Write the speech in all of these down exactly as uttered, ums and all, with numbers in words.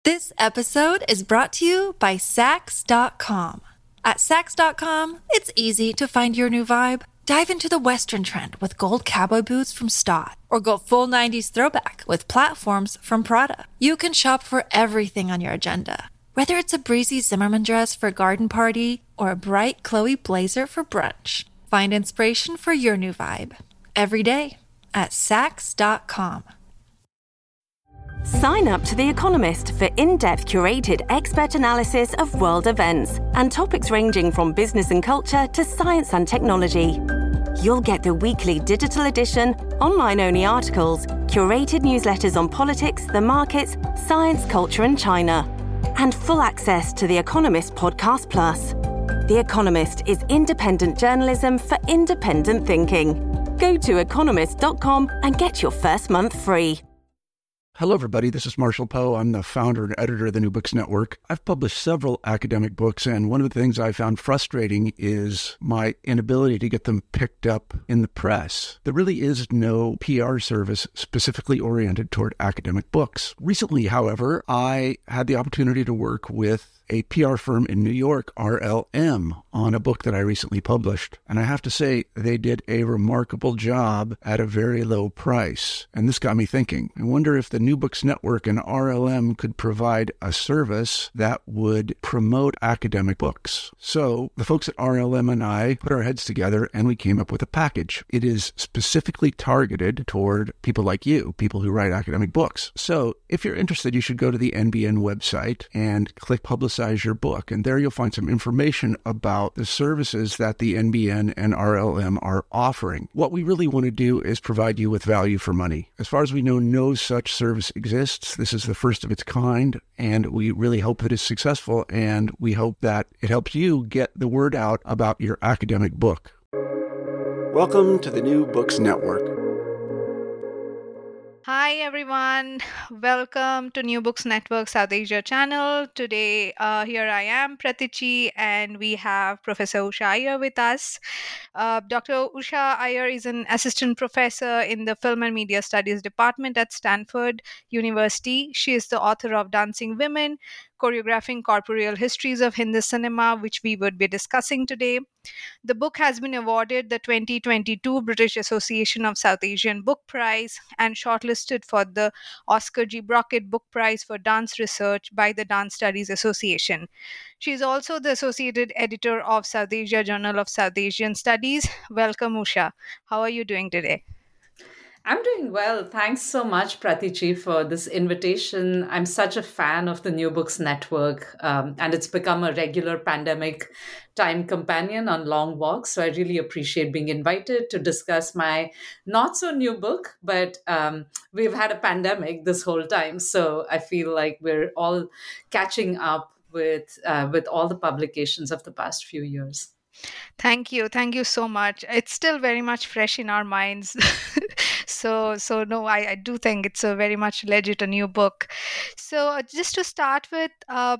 This episode is brought to you by Sax dot com. At Sax dot com, it's easy to find your new vibe. Dive into the Western trend with gold cowboy boots from Stott, or go full nineties throwback with platforms from Prada. You can shop for everything on your agenda, whether it's a breezy Zimmermann dress for a garden party or a bright Chloe blazer for brunch. Find inspiration for your new vibe every day at Sax dot com. Sign up to The Economist for in-depth curated expert analysis of world events and topics ranging from business and culture to science and technology. You'll get the weekly digital edition, online-only articles, curated newsletters on politics, the markets, science, culture and China, and full access to The Economist Podcast Plus. The Economist is independent journalism for independent thinking. Go to economist dot com and get your first month free. Hello, everybody. This is Marshall Poe. I'm the founder and editor of the New Books Network. I've published several academic books, and one of the things I found frustrating is my inability to get them picked up in the press. There really is no P R service specifically oriented toward academic books. Recently, however, I had the opportunity to work with a P R firm in New York, R L M, on a book that I recently published. And I have to say, they did a remarkable job at a very low price. And this got me thinking. I wonder if the New Books Network and R L M could provide a service that would promote academic books. So the folks at R L M and I put our heads together and we came up with a package. It is specifically targeted toward people like you, people who write academic books. So if you're interested, you should go to the N B N website and click Publicize your book. And there you'll find some information about the services that the N B N and R L M are offering. What we really want to do is provide you with value for money. As far as we know, no such service exists. This is the first of its kind, and we really hope that it's successful, and we hope that it helps you get the word out about your academic book. Welcome to the New Books Network. Hi everyone, welcome to New Books Network South Asia channel. Today, uh, here I am, Pratichi, and we have Professor Usha Iyer with us. Uh, Doctor Usha Iyer is an assistant professor in the Film and Media Studies Department at Stanford University. She is the author of Dancing Women, Choreographing Corporeal Histories of Hindi Cinema, which we would be discussing today. The book has been awarded the twenty twenty-two British Association of South Asian Book Prize and shortlisted for the Oscar G. Brockett Book Prize for Dance Research by the Dance Studies Association. She is also the associated editor of South Asia Journal of South Asian Studies. Welcome, Usha. How are you doing today? I'm doing well. Thanks so much, Pratichi, for this invitation. I'm such a fan of the New Books Network, um, and it's become a regular pandemic time companion on long walks. So I really appreciate being invited to discuss my not so new book, but um, we've had a pandemic this whole time. So I feel like we're all catching up with uh, with all the publications of the past few years. Thank you. Thank you so much. It's still very much fresh in our minds. so, so no, I, I do think it's a very much legit a new book. So uh, just to start with, uh,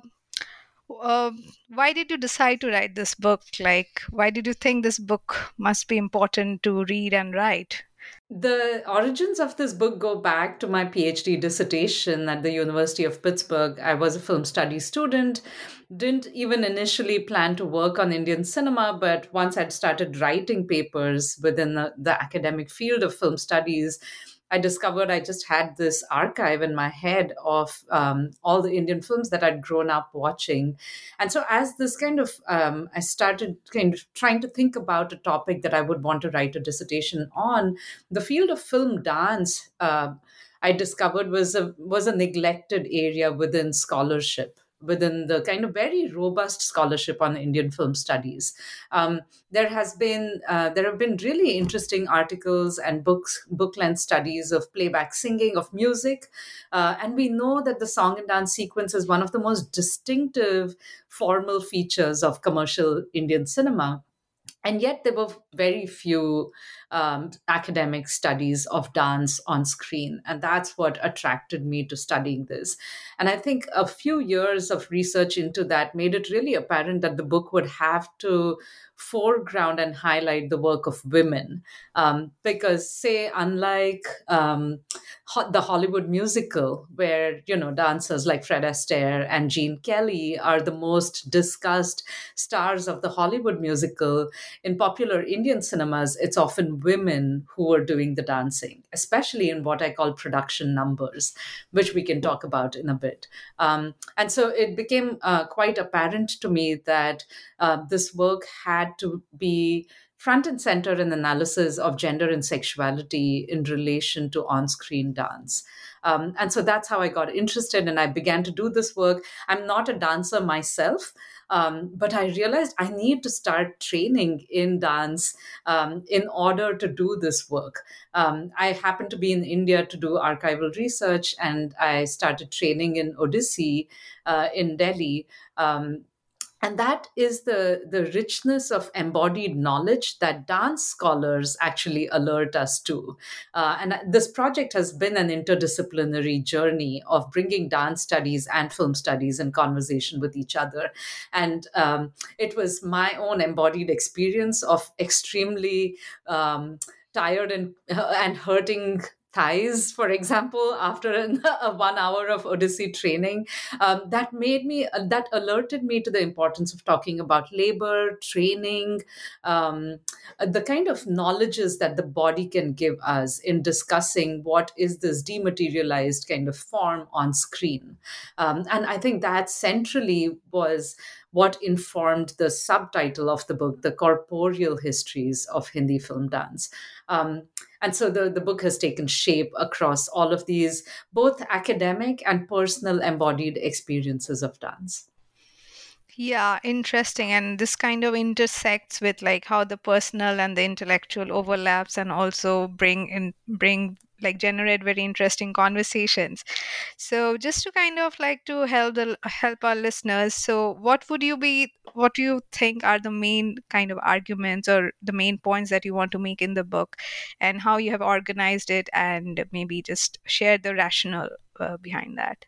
uh, why did you decide to write this book? Like, why did you think this book must be important to read and write? The origins of this book go back to my PhD dissertation at the University of Pittsburgh. I was a film studies student, didn't even initially plan to work on Indian cinema, but once I'd started writing papers within the, the academic field of film studies, I discovered I just had this archive in my head of um, all the Indian films that I'd grown up watching. And so as this kind of, um, I started kind of trying to think about a topic that I would want to write a dissertation on, the field of film dance, uh, I discovered was a, was a neglected area within scholarship, within the kind of very robust scholarship on Indian film studies. Um, there has been, uh, there have been really interesting articles and books, book-length studies of playback singing, of music. Uh, and we know that the song and dance sequence is one of the most distinctive formal features of commercial Indian cinema. And yet there were very few um, academic studies of dance on screen. And that's what attracted me to studying this. And I think a few years of research into that made it really apparent that the book would have to foreground and highlight the work of women. Um, because, say, unlike um, ho- the Hollywood musical, where, you know, dancers like Fred Astaire and Gene Kelly are the most discussed stars of the Hollywood musical, in popular Indian cinemas, it's often women who are doing the dancing, especially in what I call production numbers, which we can talk about in a bit. Um, and so it became uh, quite apparent to me that uh, this work had to be front and center in analysis of gender and sexuality in relation to on-screen dance. Um, and so that's how I got interested, and I began to do this work. I'm not a dancer myself, um, but I realized I need to start training in dance um, in order to do this work. Um, I happened to be in India to do archival research, and I started training in Odissi uh, in Delhi. Um, And that is the, the richness of embodied knowledge that dance scholars actually alert us to. Uh, and this project has been an interdisciplinary journey of bringing dance studies and film studies in conversation with each other. And um, it was my own embodied experience of extremely um, tired and, uh, and hurting thighs, for example, after an, a one hour of Odissi training, um, that made me, uh, that alerted me to the importance of talking about labor, training, um, the kind of knowledges that the body can give us in discussing what is this dematerialized kind of form on screen. Um, and I think that centrally was what informed the subtitle of the book, The Corporeal Histories of Hindi Film Dance. Um, and so the, the book has taken shape across all of these, both academic and personal embodied experiences of dance. Yeah, interesting. And this kind of intersects with like how the personal and the intellectual overlaps, and also bring in bring like generate very interesting conversations. So just to kind of like to help the help our listeners, so what would you be what do you think are the main kind of arguments or the main points that you want to make in the book, and how you have organized it, and maybe just share the rationale uh, behind that?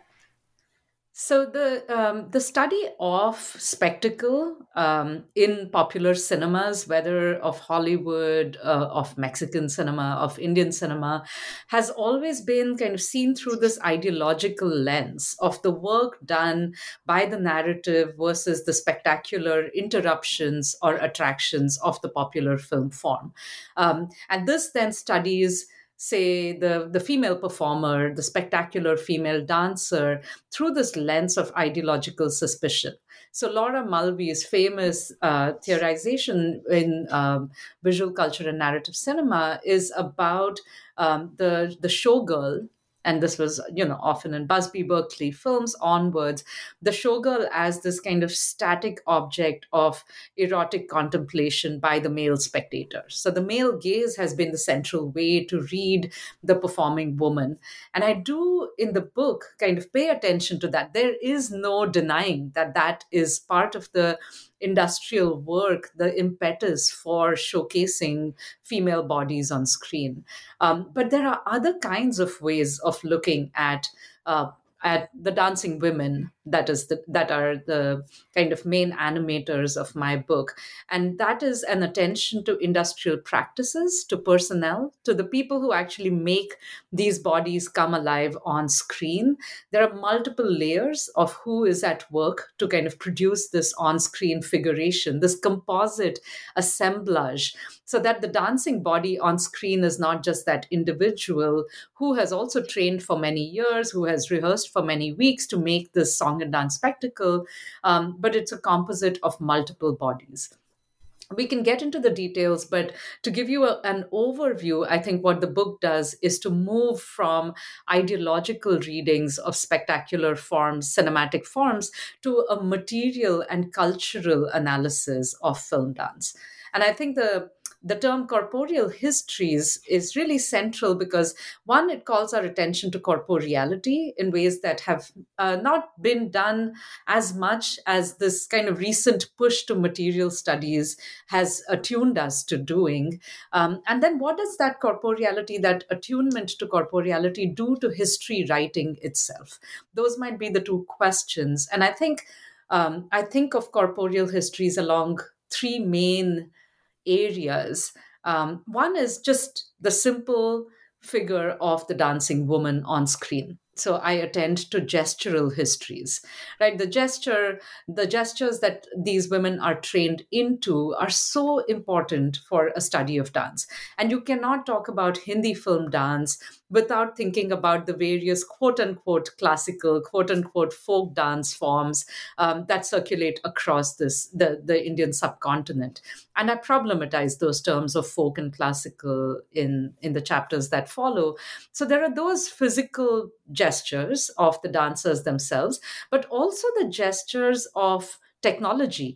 So the um, the study of spectacle um, in popular cinemas, whether of Hollywood, uh, of Mexican cinema, of Indian cinema, has always been kind of seen through this ideological lens of the work done by the narrative versus the spectacular interruptions or attractions of the popular film form. Um, and this then studies, say, the, the female performer, the spectacular female dancer, through this lens of ideological suspicion. So Laura Mulvey's famous uh, theorization in um, visual culture and narrative cinema is about um, the, the showgirl. And this was, you know, often in Busby Berkeley films onwards, the showgirl as this kind of static object of erotic contemplation by the male spectator. So the male gaze has been the central way to read the performing woman. And I do, in the book, kind of pay attention to that. There is no denying that that is part of the industrial work, the impetus for showcasing female bodies on screen. Um, but there are other kinds of ways of looking at uh, at the dancing women that is the, that are the kind of main animators of my book. And that is an attention to industrial practices, to personnel, to the people who actually make these bodies come alive on screen. There are multiple layers of who is at work to kind of produce this on-screen figuration, this composite assemblage, so that the dancing body on screen is not just that individual who has also trained for many years, who has rehearsed for many weeks to make this song and dance spectacle, um, but it's a composite of multiple bodies. We can get into the details, but to give you a, an overview, I think what the book does is to move from ideological readings of spectacular forms, cinematic forms, to a material and cultural analysis of film dance. And I think the The term corporeal histories is really central because, one, it calls our attention to corporeality in ways that have uh, not been done as much as this kind of recent push to material studies has attuned us to doing. Um, and then what does that corporeality, that attunement to corporeality, do to history writing itself? Those might be the two questions. And I think um, I think of corporeal histories along three main areas. Um, one is just the simple figure of the dancing woman on screen. So I attend to gestural histories, right? The gesture, the gestures that these women are trained into are so important for a study of dance. And you cannot talk about Hindi film dance without thinking about the various quote unquote classical, quote unquote folk dance forms um, that circulate across this the, the Indian subcontinent. And I problematize those terms of folk and classical in, in the chapters that follow. So there are those physical gestures of the dancers themselves, but also the gestures of technology.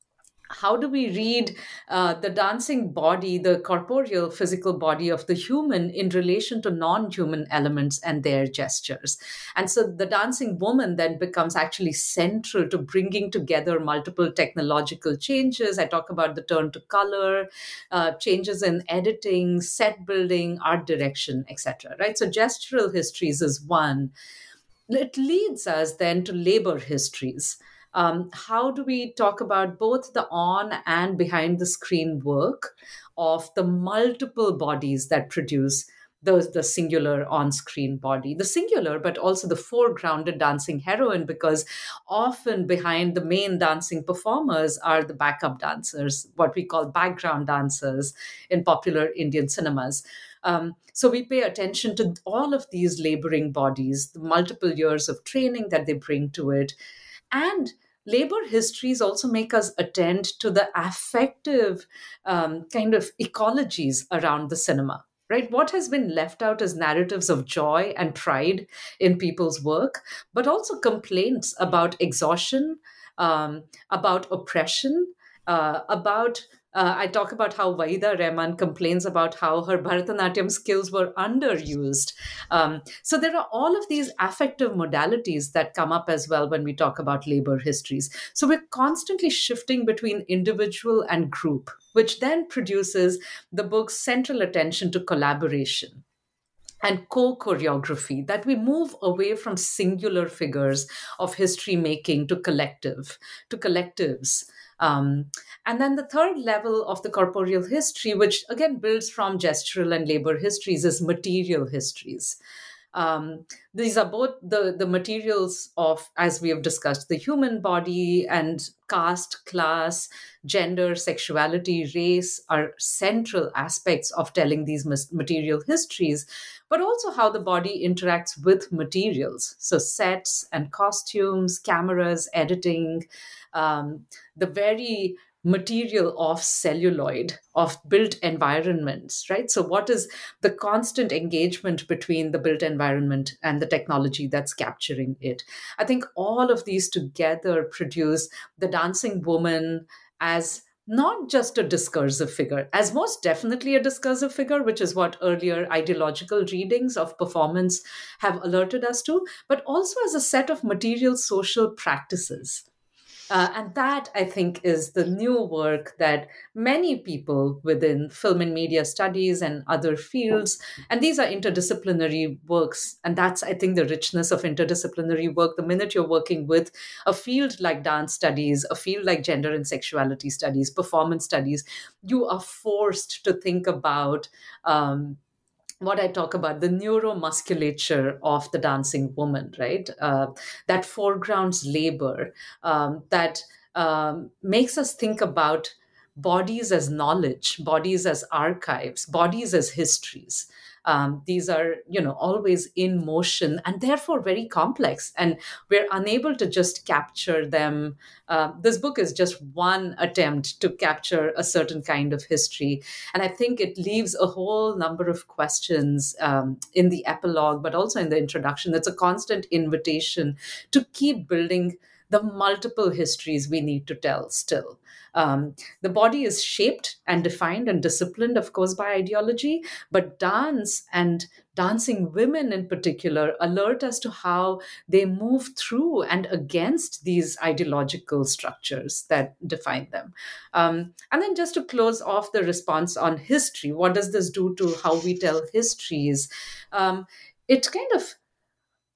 How do we read uh, the dancing body, the corporeal physical body of the human in relation to non-human elements and their gestures? And so the dancing woman then becomes actually central to bringing together multiple technological changes. I talk about the turn to color, uh, changes in editing, set building, art direction, et cetera. Right? So gestural histories is one. It leads us then to labor histories. Um, how do we talk about both the on and behind the screen work of the multiple bodies that produce the, the singular on-screen body, the singular, but also the foregrounded dancing heroine, because often behind the main dancing performers are the backup dancers, what we call background dancers in popular Indian cinemas. Um, so we pay attention to all of these laboring bodies, the multiple years of training that they bring to it. And labor histories also make us attend to the affective um, kind of ecologies around the cinema, right? What has been left out is narratives of joy and pride in people's work, but also complaints about exhaustion, um, about oppression, uh, about Uh, I talk about how Waida Rehman complains about how her Bharatanatyam skills were underused. Um, so there are all of these affective modalities that come up as well when we talk about labor histories. So we're constantly shifting between individual and group, which then produces the book's central attention to collaboration and co-choreography, that we move away from singular figures of history making to collective, to collectives. Um, and then the third level of the corporeal history, which again builds from gestural and labor histories, is material histories. Um, these are both the, the materials of, as we have discussed, the human body, and caste, class, gender, sexuality, race are central aspects of telling these material histories, but also how the body interacts with materials. So sets and costumes, cameras, editing, um, the very material of celluloid, of built environments, right? So what is the constant engagement between the built environment and the technology that's capturing it? I think all of these together produce the dancing woman as not just a discursive figure, as most definitely a discursive figure, which is what earlier ideological readings of performance have alerted us to, but also as a set of material social practices. Uh, and that, I think, is the new work that many people within film and media studies and other fields, and these are interdisciplinary works, and that's, I think, the richness of interdisciplinary work. The minute you're working with a field like dance studies, a field like gender and sexuality studies, performance studies, you are forced to think about um, what I talk about, the neuromusculature of the dancing woman, right? Uh, that foregrounds labor, um, that um, makes us think about bodies as knowledge, bodies as archives, bodies as histories. Um, these are, you know, always in motion and therefore very complex, and we're unable to just capture them. Uh, this book is just one attempt to capture a certain kind of history, and I think it leaves a whole number of questions um, in the epilogue, but also in the introduction. It's a constant invitation to keep building the multiple histories we need to tell still. Um, the body is shaped and defined and disciplined, of course, by ideology, but dance and dancing women in particular alert us to how they move through and against these ideological structures that define them. Um, and then just to close off the response on history, what does this do to how we tell histories? Um, it kind of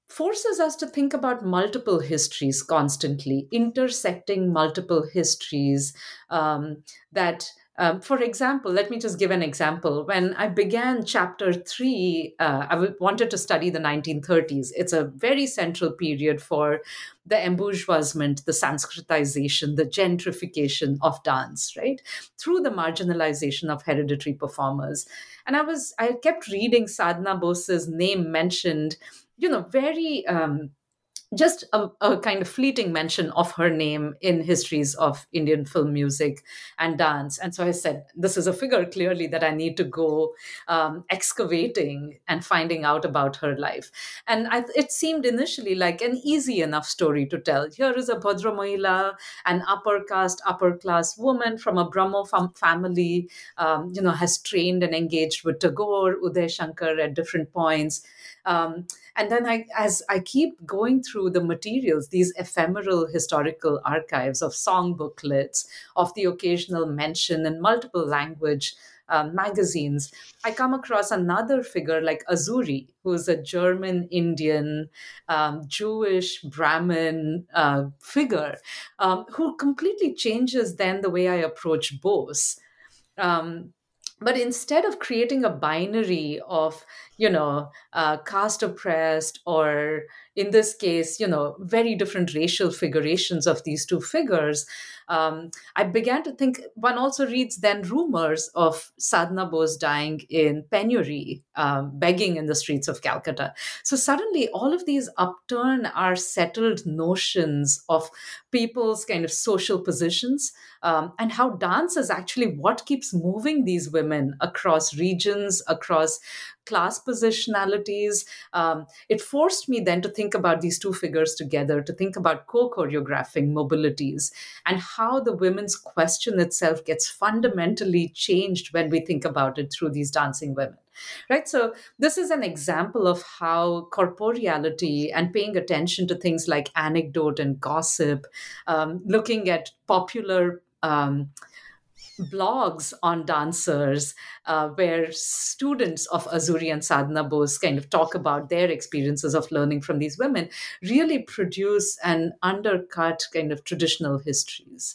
forces us to think about multiple histories constantly, intersecting multiple histories um, that um, for example, let me just give an example. When I began chapter three, uh, I w- wanted to study the nineteen thirties. It's a very central period for the embourgeoisement, the Sanskritization, the gentrification of dance, right? Through the marginalization of hereditary performers. And I was, I kept reading Sadhana Bose's name mentioned, you know, very um, just a, a kind of fleeting mention of her name in histories of Indian film music and dance. And so I said, this is a figure clearly that I need to go um, excavating and finding out about her life. And I, it seemed initially like an easy enough story to tell. Here is a Bhadra Mahila, an upper caste, upper class woman from a Brahmo fam- family, um, you know, has trained and engaged with Tagore, Uday Shankar at different points. Um, and then I, as I keep going through the materials, these ephemeral historical archives of song booklets, of the occasional mention in multiple language um, magazines, I come across another figure like Azuri, who is a German Indian, um, Jewish Brahmin uh, figure, um, who completely changes then the way I approach Bose. Um, but instead of creating a binary of, you know, uh, caste oppressed, or in this case, you know, very different racial figurations of these two figures, um, I began to think one also reads then rumors of Sadhana Bose dying in penury, um, begging in the streets of Calcutta. So suddenly all of these upturn our settled notions of people's kind of social positions, um, and how dance is actually what keeps moving these women across regions, across class positionalities. Um, it forced me then to think about these two figures together, to think about co-choreographing mobilities and how the women's question itself gets fundamentally changed when we think about it through these dancing women. Right. So this is an example of how corporeality and paying attention to things like anecdote and gossip, um, looking at popular um, blogs on dancers, uh, where students of Azuri and Sadhana Bose kind of talk about their experiences of learning from these women, really produce and undercut kind of traditional histories.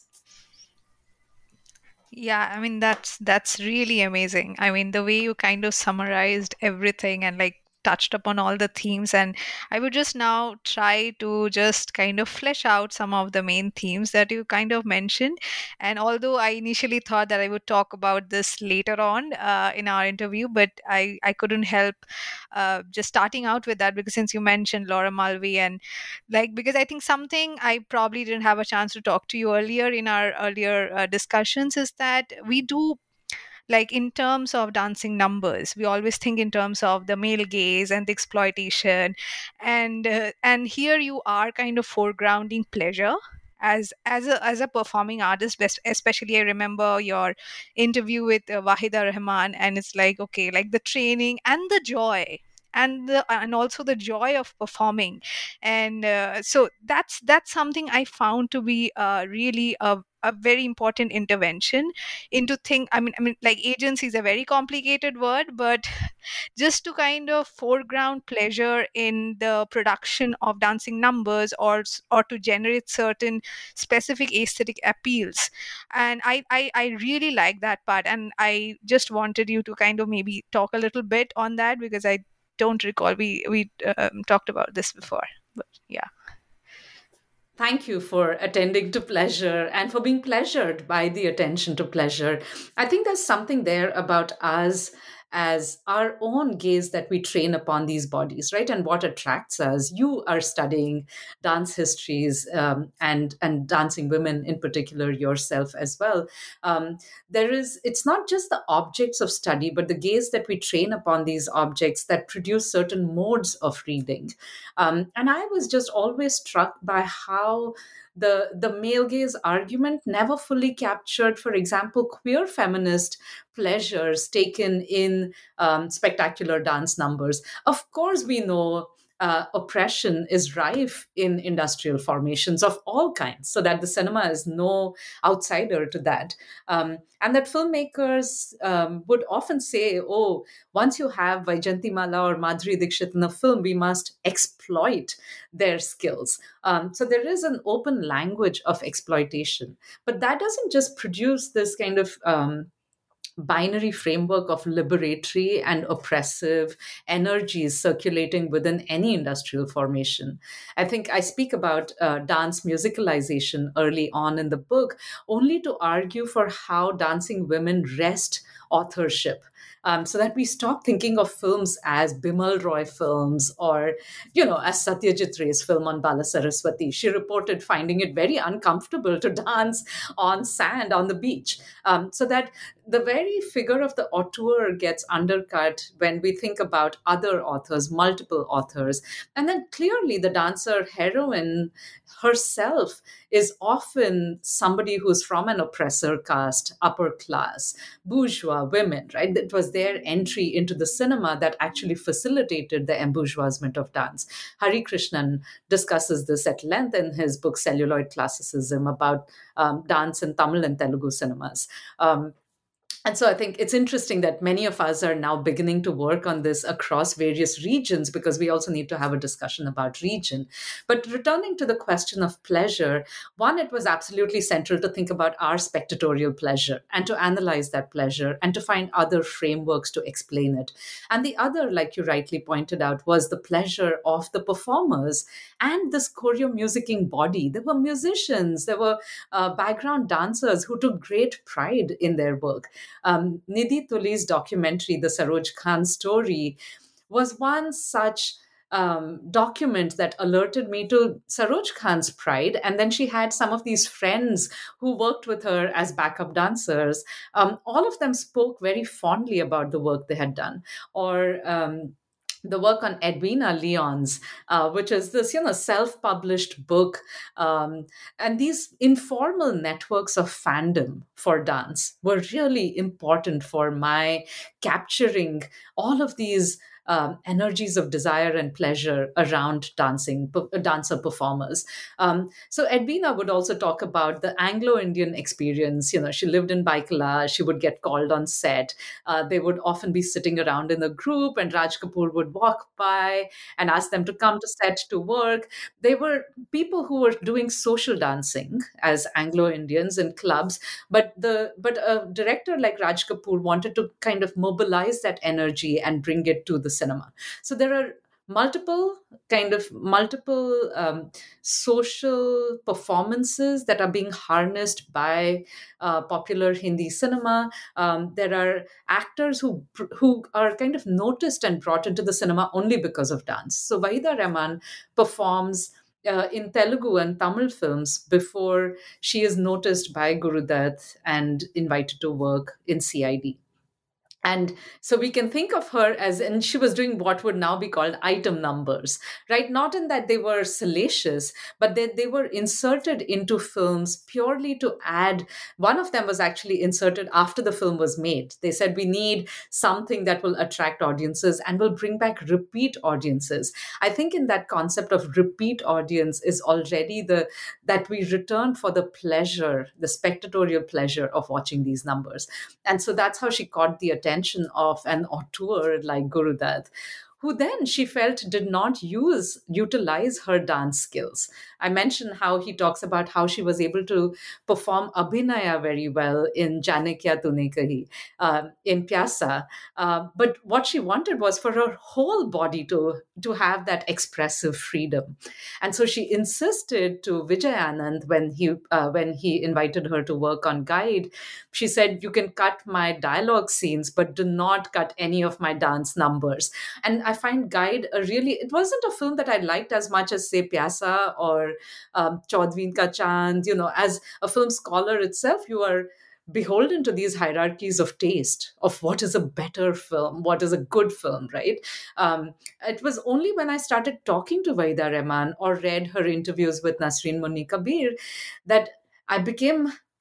Yeah, I mean that's that's really amazing. I mean the way you kind of summarized everything and like touched upon all the themes, and I would just now try to just kind of flesh out some of the main themes that you kind of mentioned. And although I initially thought that I would talk about this later on uh, in our interview, but I I couldn't help uh, just starting out with that, because since you mentioned Laura Mulvey, and like because I think something I probably didn't have a chance to talk to you earlier in our earlier uh, discussions is that we do, like in terms of dancing numbers, we always think in terms of the male gaze and the exploitation, and uh, and here you are kind of foregrounding pleasure as as a as a performing artist. bes- especially I remember your interview with uh, Wahida Rahman, and it's like, okay, like the training and the joy, and the and also the joy of performing. And uh, so that's that's something I found to be uh, really a, a very important intervention into thing. I mean, I mean, like agency is a very complicated word, but just to kind of foreground pleasure in the production of dancing numbers, or s- or to generate certain specific aesthetic appeals. And I, I I really like that part, and I just wanted you to kind of maybe talk a little bit on that, because I don't recall we we um, talked about this before. But yeah. Thank you for attending to pleasure and for being pleasured by the attention to pleasure. I think there's something there about us as our own gaze that we train upon these bodies, right? And what attracts us. You are studying dance histories, um, and and dancing women in particular yourself as well. Um, there is, it's not just the objects of study, but the gaze that we train upon these objects that produce certain modes of reading. Um, and I was just always struck by how the the male gaze argument never fully captured, for example, queer feminist pleasures taken in um, spectacular dance numbers. Of course, we know uh, oppression is rife in industrial formations of all kinds, so that the cinema is no outsider to that. Um, and that filmmakers um, would often say, oh, once you have Vaijanti Mala or Madhuri Dixit in a film, we must exploit their skills. Um, so there is an open language of exploitation. But that doesn't just produce this kind of um, binary framework of liberatory and oppressive energies circulating within any industrial formation. I think I speak about uh, dance musicalization early on in the book only to argue for how dancing women wrest authorship. Um, so that we stop thinking of films as Bimal Roy films or, you know, as Satyajit Ray's film on Bala Saraswati. She reported finding it very uncomfortable to dance on sand on the beach. Um, so that the very figure of the auteur gets undercut when we think about other authors, multiple authors. And then clearly the dancer heroine herself is often somebody who's from an oppressor caste, upper class, bourgeois women, right? It was their entry into the cinema that actually facilitated the embourgeoisement of dance. Hari Krishnan discusses this at length in his book Celluloid Classicism about um, dance in Tamil and Telugu cinemas. Um, And so I think it's interesting that many of us are now beginning to work on this across various regions, because we also need to have a discussion about region. But returning to the question of pleasure, one, it was absolutely central to think about our spectatorial pleasure and to analyze that pleasure and to find other frameworks to explain it. And the other, like you rightly pointed out, was the pleasure of the performers and this choreo-musicking body. There were musicians, there were uh, background dancers who took great pride in their work. Um, Nidhi Tuli's documentary, The Saroj Khan Story, was one such um, document that alerted me to Saroj Khan's pride. And then she had some of these friends who worked with her as backup dancers. Um, all of them spoke very fondly about the work they had done. Or um, the work on Edwina Leon's, uh, which is this, you know, self-published book. Um, and these informal networks of fandom for dance were really important for my capturing all of these Um, energies of desire and pleasure around dancing, p- dancer performers. Um, so Edwina would also talk about the Anglo-Indian experience. You know, she lived in Baikala. She would get called on set. Uh, they would often be sitting around in a group, and Raj Kapoor would walk by and ask them to come to set to work. They were people who were doing social dancing as Anglo-Indians in clubs, but the but a director like Raj Kapoor wanted to kind of mobilize that energy and bring it to the cinema. So there are multiple kind of multiple um, social performances that are being harnessed by uh, popular Hindi cinema. Um, there are actors who who are kind of noticed and brought into the cinema only because of dance. So Wahida Rehman performs Uh, in Telugu and Tamil films before she is noticed by Gurudutt and invited to work in C I D. And so we can think of her as, and she was doing what would now be called item numbers, right? Not in that they were salacious, but that they were inserted into films purely to add. One of them was actually inserted after the film was made. They said, we need something that will attract audiences and will bring back repeat audiences. I think in that concept of repeat audience is already the, that we return for the pleasure, the spectatorial pleasure of watching these numbers. And so that's how she caught the attention of an auteur like Gurudutt, who then she felt did not use, utilize her dance skills. I mentioned how he talks about how she was able to perform Abhinaya very well in Jaane Kya Tune Kahi, uh, in Pyasa. Uh, but what she wanted was for her whole body to, to have that expressive freedom. And so she insisted to Vijay Anand when he, uh, when he invited her to work on Guide, she said, you can cut my dialogue scenes, but do not cut any of my dance numbers. And I find Guide a really, it wasn't a film that I liked as much as, say, Pyasa or um, Chaudhween Ka Chand. You know, as a film scholar itself, you are beholden to these hierarchies of taste, of what is a better film, what is a good film, right? Um, it was only when I started talking to Wahida Rehman or read her interviews with Nasreen Munni Kabir that I became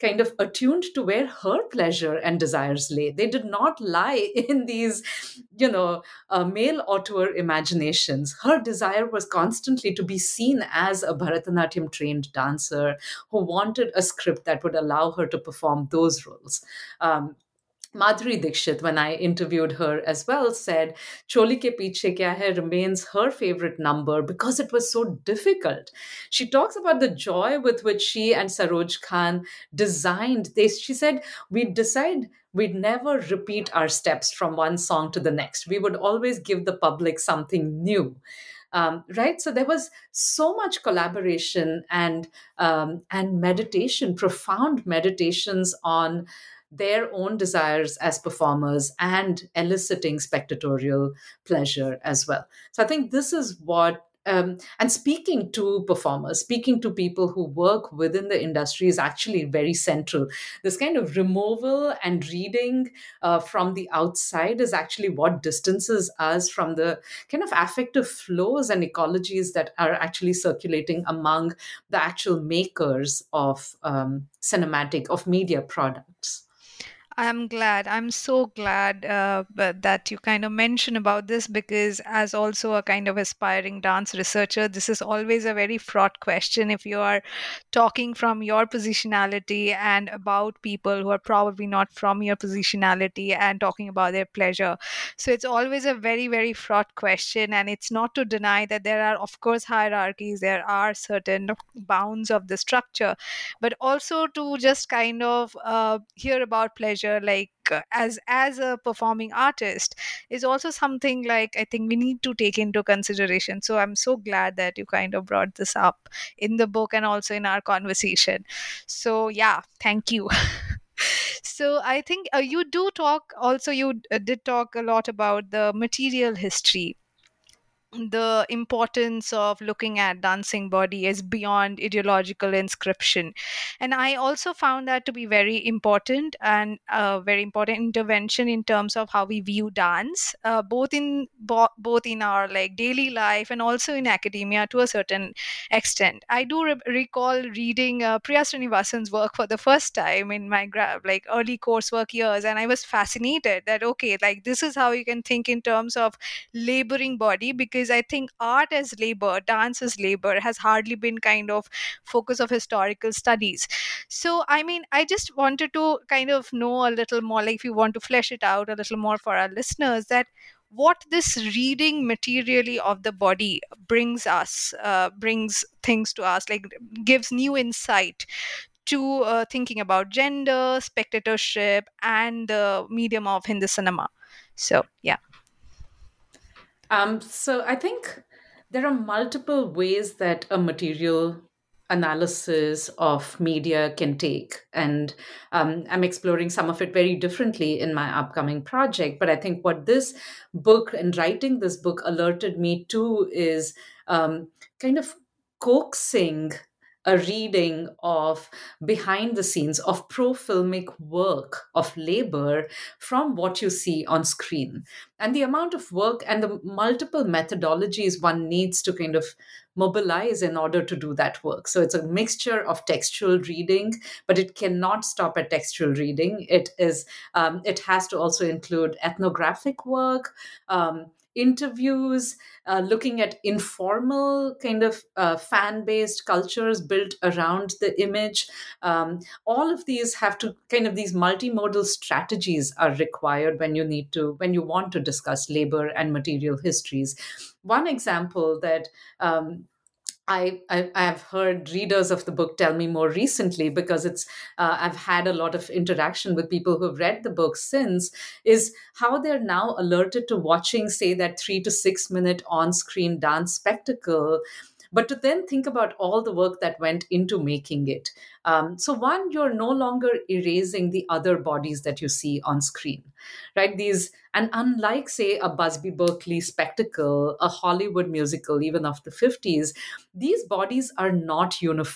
kind of attuned to where her pleasure and desires lay. They did not lie in these, you know, uh, male auteur imaginations. Her desire was constantly to be seen as a Bharatanatyam trained dancer who wanted a script that would allow her to perform those roles. Um, Madhuri Dixit, when I interviewed her as well, said Choli Ke Piche Kya Hai remains her favorite number because it was so difficult. She talks about the joy with which she and Saroj Khan designed this. She said, we'd decide we'd never repeat our steps from one song to the next. We would always give the public something new. Um, right, so there was so much collaboration and um, and meditation, profound meditations on their own desires as performers and eliciting spectatorial pleasure as well. So I think this is what, um, and speaking to performers, speaking to people who work within the industry is actually very central. This kind of removal and reading uh, from the outside is actually what distances us from the kind of affective flows and ecologies that are actually circulating among the actual makers of um, cinematic, of media products. I'm glad. I'm so glad uh, but that you kind of mention about this, because as also a kind of aspiring dance researcher, this is always a very fraught question if you are talking from your positionality and about people who are probably not from your positionality and talking about their pleasure. So it's always a very, very fraught question. And it's not to deny that there are, of course, hierarchies, there are certain bounds of the structure, but also to just kind of uh, hear about pleasure like uh, as as a performing artist is also something like I think we need to take into consideration. So I'm so glad that you kind of brought this up in the book and also in our conversation. So yeah, thank you. So I think uh, you do talk also, you uh, did talk a lot about the material history, the importance of looking at dancing body as beyond ideological inscription. And I also found that to be very important and a very important intervention in terms of how we view dance, uh, both in bo- both in our like daily life and also in academia to a certain extent. I do re- recall reading uh, Priya Srinivasan's work for the first time in my gra- like early coursework years, and I was fascinated that okay, like this is how you can think in terms of laboring body, because I think art as labor, dance as labor has hardly been kind of focus of historical studies. So I mean, I just wanted to kind of know a little more, like if you want to flesh it out a little more for our listeners, that what this reading materially of the body brings us, uh, brings things to us, like gives new insight to uh, thinking about gender, spectatorship, and the medium of Hindi cinema. So yeah. Um, so I think there are multiple ways that a material analysis of media can take. And um, I'm exploring some of it very differently in my upcoming project. But I think what this book and writing this book alerted me to is um, kind of coaxing a reading of behind the scenes of pro filmic work of labor from what you see on screen, and the amount of work and the multiple methodologies one needs to kind of mobilize in order to do that work. So it's a mixture of textual reading, but it cannot stop at textual reading. It is um, it has to also include ethnographic work, um, interviews, uh, looking at informal kind of uh, fan-based cultures built around the image. Um, all of these have to kind of these multimodal strategies are required when you need to when you want to discuss labor and material histories. One example that um, I, I I've heard readers of the book tell me more recently, because it's uh, I've had a lot of interaction with people who've read the book since, is how they're now alerted to watching, say, that three to six minute on-screen dance spectacle, but to then think about all the work that went into making it. Um, so one, you're no longer erasing the other bodies that you see on screen, right? These, and unlike, say, a Busby Berkeley spectacle, a Hollywood musical, even of the fifties, these bodies are not uniform.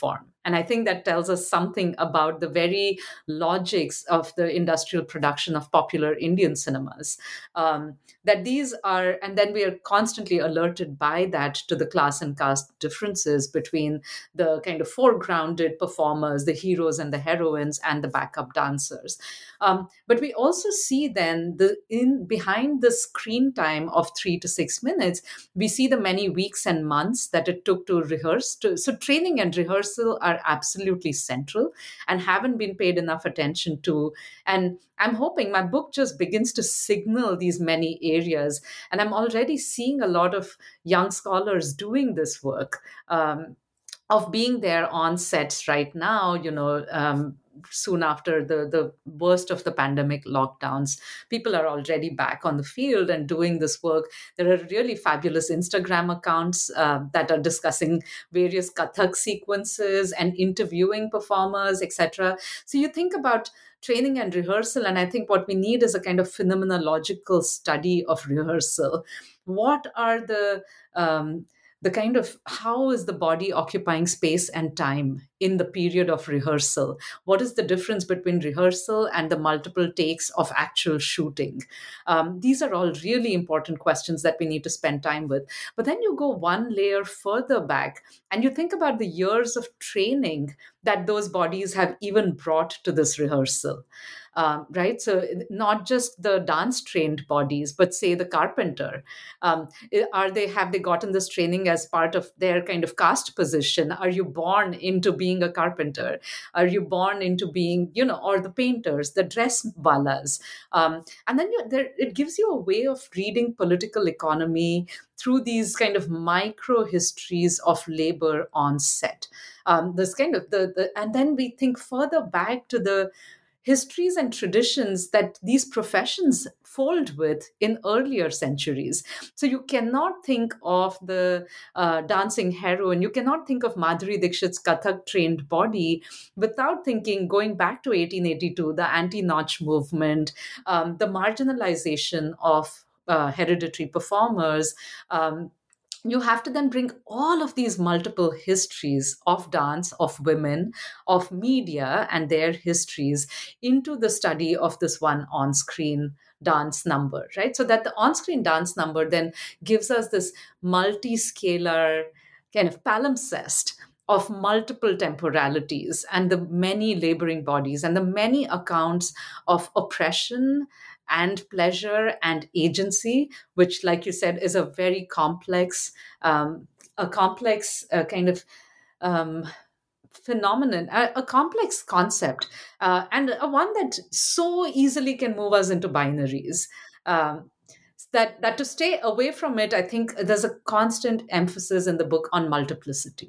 And I think that tells us something about the very logics of the industrial production of popular Indian cinemas. Um, that these are, and then we are constantly alerted by that to the class and caste differences between the kind of foregrounded performers, the heroes and the heroines, and the backup dancers. Um, but we also see then the in behind the screen time of three to six minutes, we see the many weeks and months that it took to rehearse. To, so training and rehearsal are absolutely central and haven't been paid enough attention to. And I'm hoping my book just begins to signal these many areas. And I'm already seeing a lot of young scholars doing this work, um, of being there on sets right now, you know, um, soon after the, the worst of the pandemic lockdowns. People are already back on the field and doing this work. There are really fabulous Instagram accounts uh, that are discussing various Kathak sequences and interviewing performers, et cetera. So you think about training and rehearsal, and I think what we need is a kind of phenomenological study of rehearsal. What are the um, the kind of how is the body occupying space and time in the period of rehearsal? What is the difference between rehearsal and the multiple takes of actual shooting? Um, these are all really important questions that we need to spend time with. But then you go one layer further back and you think about the years of training that those bodies have even brought to this rehearsal. Um, right? So not just the dance trained bodies, but say the carpenter. Um, are they, have they gotten this training as part of their kind of caste position? Are you born into being a carpenter? Are you born into being, you know, or the painters, the dress ballas? Um, and then you, there, it gives you a way of reading political economy through these kind of micro histories of labor on set. Um, this kind of the, the, and then we think further back to the histories and traditions that these professions fold with in earlier centuries. So you cannot think of the uh, dancing heroine, you cannot think of Madhuri Dixit's Kathak trained body without thinking, going back to eighteen eighty-two, the anti-Nach movement, um, the marginalization of uh, hereditary performers. Um, you have to then bring all of these multiple histories of dance, of women, of media and their histories into the study of this one on-screen dance number, right? So that the on-screen dance number then gives us this multi-scalar kind of palimpsest of multiple temporalities and the many laboring bodies and the many accounts of oppression and pleasure and agency, which, like you said, is a very complex, um, a complex uh, kind of um, phenomenon, a, a complex concept, uh, and a one that so easily can move us into binaries. Um, that that to stay away from it, I think there's a constant emphasis in the book on multiplicity.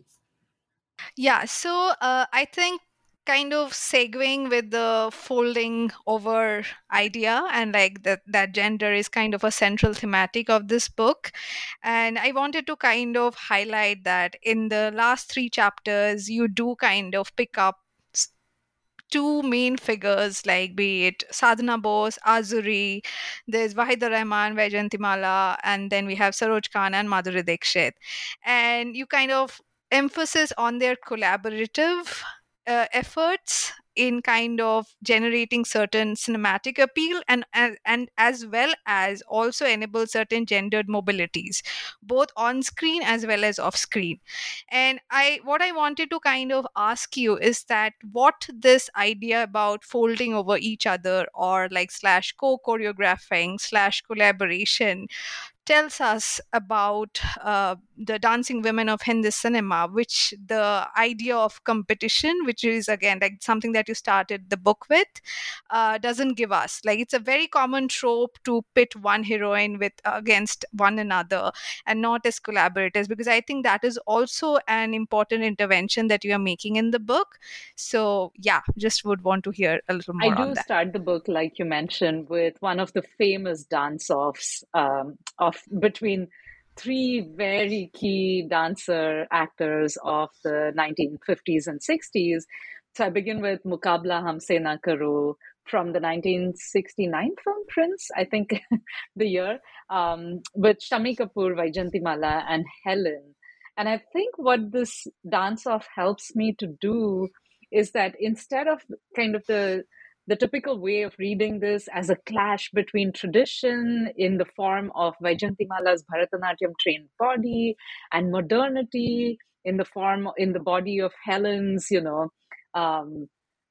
Yeah, so uh, I think kind of segueing with the folding over idea and like that that gender is kind of a central thematic of this book, and I wanted to kind of highlight that in the last three chapters you do kind of pick up s- two main figures, like be it Sadhana Bose, Azuri, there's Wahida Rahman, Vaijantimala, and then we have Saroj Khan and Madhuri Dixit, and you kind of emphasis on their collaborative uh, efforts in kind of generating certain cinematic appeal, and, and and as well as also enable certain gendered mobilities both on screen as well as off screen. And I what I wanted to kind of ask you is that what this idea about folding over each other or like slash co-choreographing slash collaboration tells us about uh, the dancing women of Hindi cinema, which the idea of competition, which is again like something that you started the book with, uh, doesn't give us. Like it's a very common trope to pit one heroine with against one another and not as collaborators, because I think that is also an important intervention that you are making in the book. So yeah, just would want to hear a little more I do on that. start the book, like you mentioned, with one of the famous dance-offs um, of between three very key dancer actors of the nineteen fifties and sixties. So I begin with Mukabla Humse Na Karo from the nineteen sixty-nine film Prince, I think the year, um, with Shami Kapoor, Vaijantimala, and Helen. And I think what this dance-off helps me to do is that instead of kind of the the typical way of reading this as a clash between tradition in the form of Vaijayantimala's Bharatanatyam trained body and modernity in the form, in the body of Helen's, you know, um,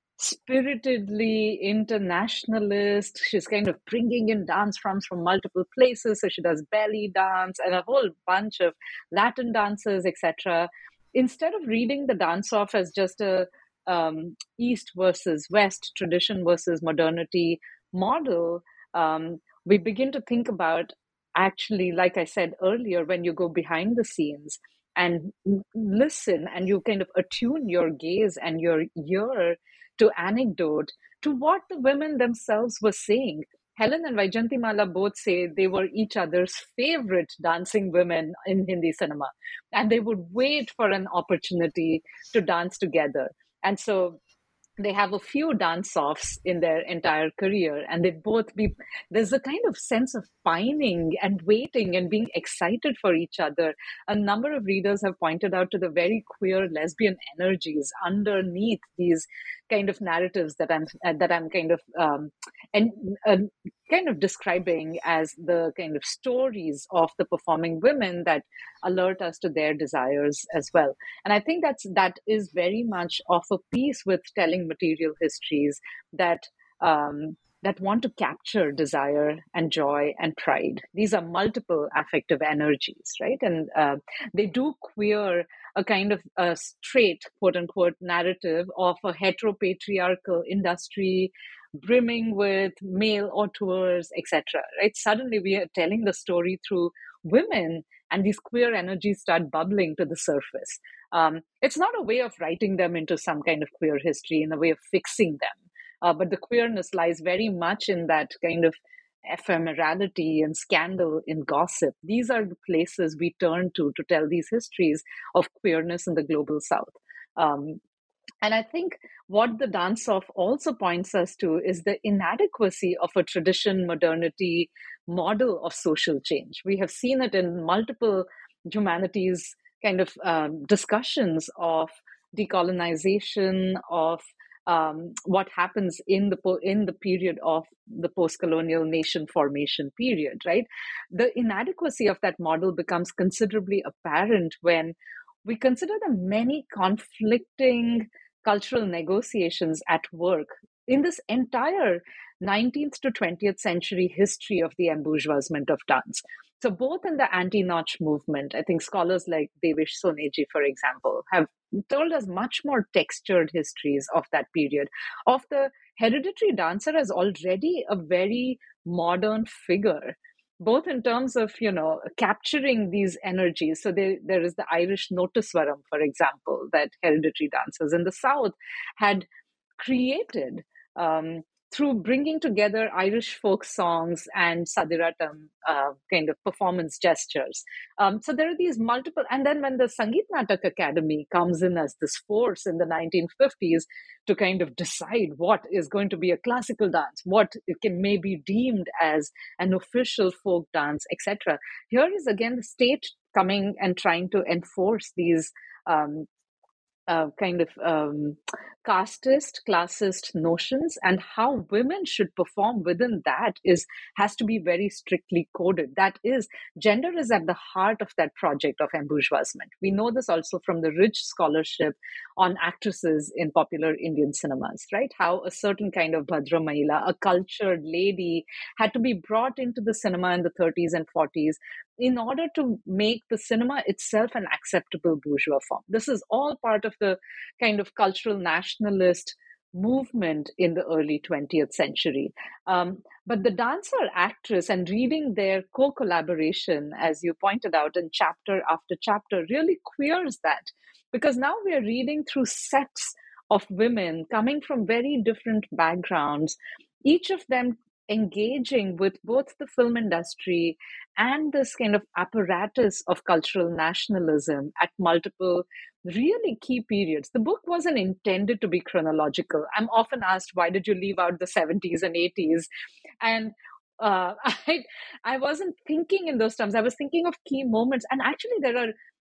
spiritedly internationalist. She's kind of bringing in dance forms from multiple places. So she does belly dance and a whole bunch of Latin dances, et cetera. Instead of reading the dance-off as just a um, East versus West, tradition versus modernity model, um, we begin to think about, actually, like I said earlier, when you go behind the scenes and listen and you kind of attune your gaze and your ear to anecdote, to what the women themselves were saying. Helen and Vaijayantimala both say they were each other's favorite dancing women in Hindi cinema, and they would wait for an opportunity to dance together. And so they have a few dance-offs in their entire career, and they both be, there's a kind of sense of pining and waiting and being excited for each other. A number of readers have pointed out to the very queer lesbian energies underneath these kind of narratives that I'm uh, that I'm kind of um, and uh, kind of describing as the kind of stories of the performing women that alert us to their desires as well. And I think that's that is very much of a piece with telling material histories that um, that want to capture desire and joy and pride. These are multiple affective energies, right? And uh, they do queer a kind of a straight, quote unquote, narrative of a heteropatriarchal industry brimming with male auteurs, et cetera. Right? Suddenly we are telling the story through women, and these queer energies start bubbling to the surface. Um, it's not a way of writing them into some kind of queer history, in a way of fixing them. Uh, but the queerness lies very much in that kind of ephemerality and scandal in gossip. These are the places we turn to to tell these histories of queerness in the global South. Um, and I think what the dance-off also points us to is the inadequacy of a tradition modernity model of social change. We have seen it in multiple humanities kind of um, discussions of decolonization, of Um, what happens in the po- in the period of the post-colonial nation formation period, right? The inadequacy of that model becomes considerably apparent when we consider the many conflicting cultural negotiations at work in this entire nineteenth to twentieth century history of the embourgeoisement of dance. So both in the anti-Nach movement, I think scholars like Devesh Soneji, for example, have told us much more textured histories of that period, of the hereditary dancer as already a very modern figure, both in terms of, you know, capturing these energies. So there, there is the Irish Notiswaram, for example, that hereditary dancers in the South had created um, through bringing together Irish folk songs and Sadiratam uh, kind of performance gestures. Um, so there are these multiple, and then when the Sangeet Natak Academy comes in as this force in the nineteen fifties to kind of decide what is going to be a classical dance, what it can may be deemed as an official folk dance, et cetera. Here is again the state coming and trying to enforce these um, Uh, kind of um, casteist, classist notions, and how women should perform within that is has to be very strictly coded. That is, gender is at the heart of that project of embourgeoisement. We know this also from the rich scholarship on actresses in popular Indian cinemas, right? How a certain kind of Bhadra Mahila, a cultured lady, had to be brought into the cinema in the thirties and forties in order to make the cinema itself an acceptable bourgeois form. This is all part of the kind of cultural nationalist movement in the early twentieth century. Um, but the dancer actress and reading their co-collaboration, as you pointed out in chapter after chapter, really queers that. Because now we are reading through sets of women coming from very different backgrounds, each of them engaging with both the film industry and this kind of apparatus of cultural nationalism at multiple really key periods. The book wasn't intended to be chronological. I'm often asked, why did you leave out the seventies and eighties? And uh, I, I wasn't thinking in those terms. I was thinking of key moments. And actually, there are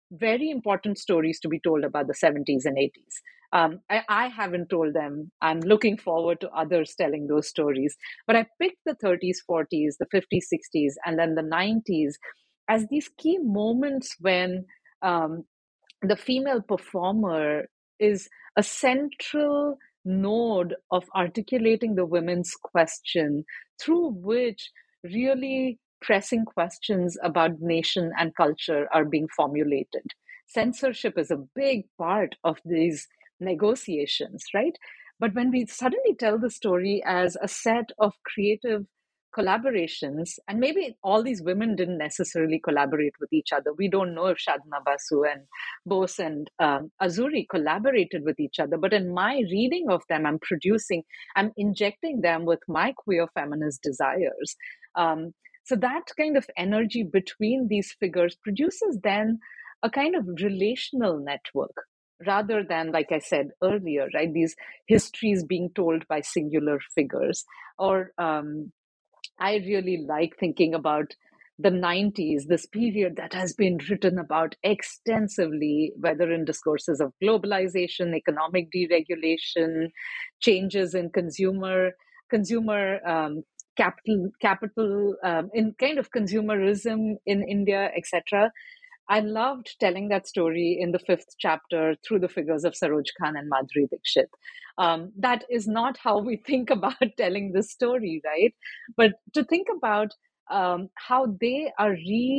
very important stories to be told about the seventies and eighties. Um, I, I haven't told them. I'm looking forward to others telling those stories. But I picked the thirties, forties, the fifties, sixties, and then the nineties as these key moments when um, the female performer is a central node of articulating the women's question, through which really pressing questions about nation and culture are being formulated. Censorship is a big part of these negotiations, right? But when we suddenly tell the story as a set of creative collaborations, and maybe all these women didn't necessarily collaborate with each other. We don't know if Shadna Basu and Bose and um, Azuri collaborated with each other, but in my reading of them, I'm producing, I'm injecting them with my queer feminist desires. Um, so that kind of energy between these figures produces then a kind of relational network, rather than, like I said earlier, right, these histories being told by singular figures. Or um, I really like thinking about the nineties, this period that has been written about extensively, whether in discourses of globalization, economic deregulation, changes in consumer consumer um, capital capital um, in kind of consumerism in India, et cetera. I loved telling that story in the fifth chapter through the figures of Saroj Khan and Madhuri Dixit. Um, that is not how we think about telling this story, right? But to think about um, how they are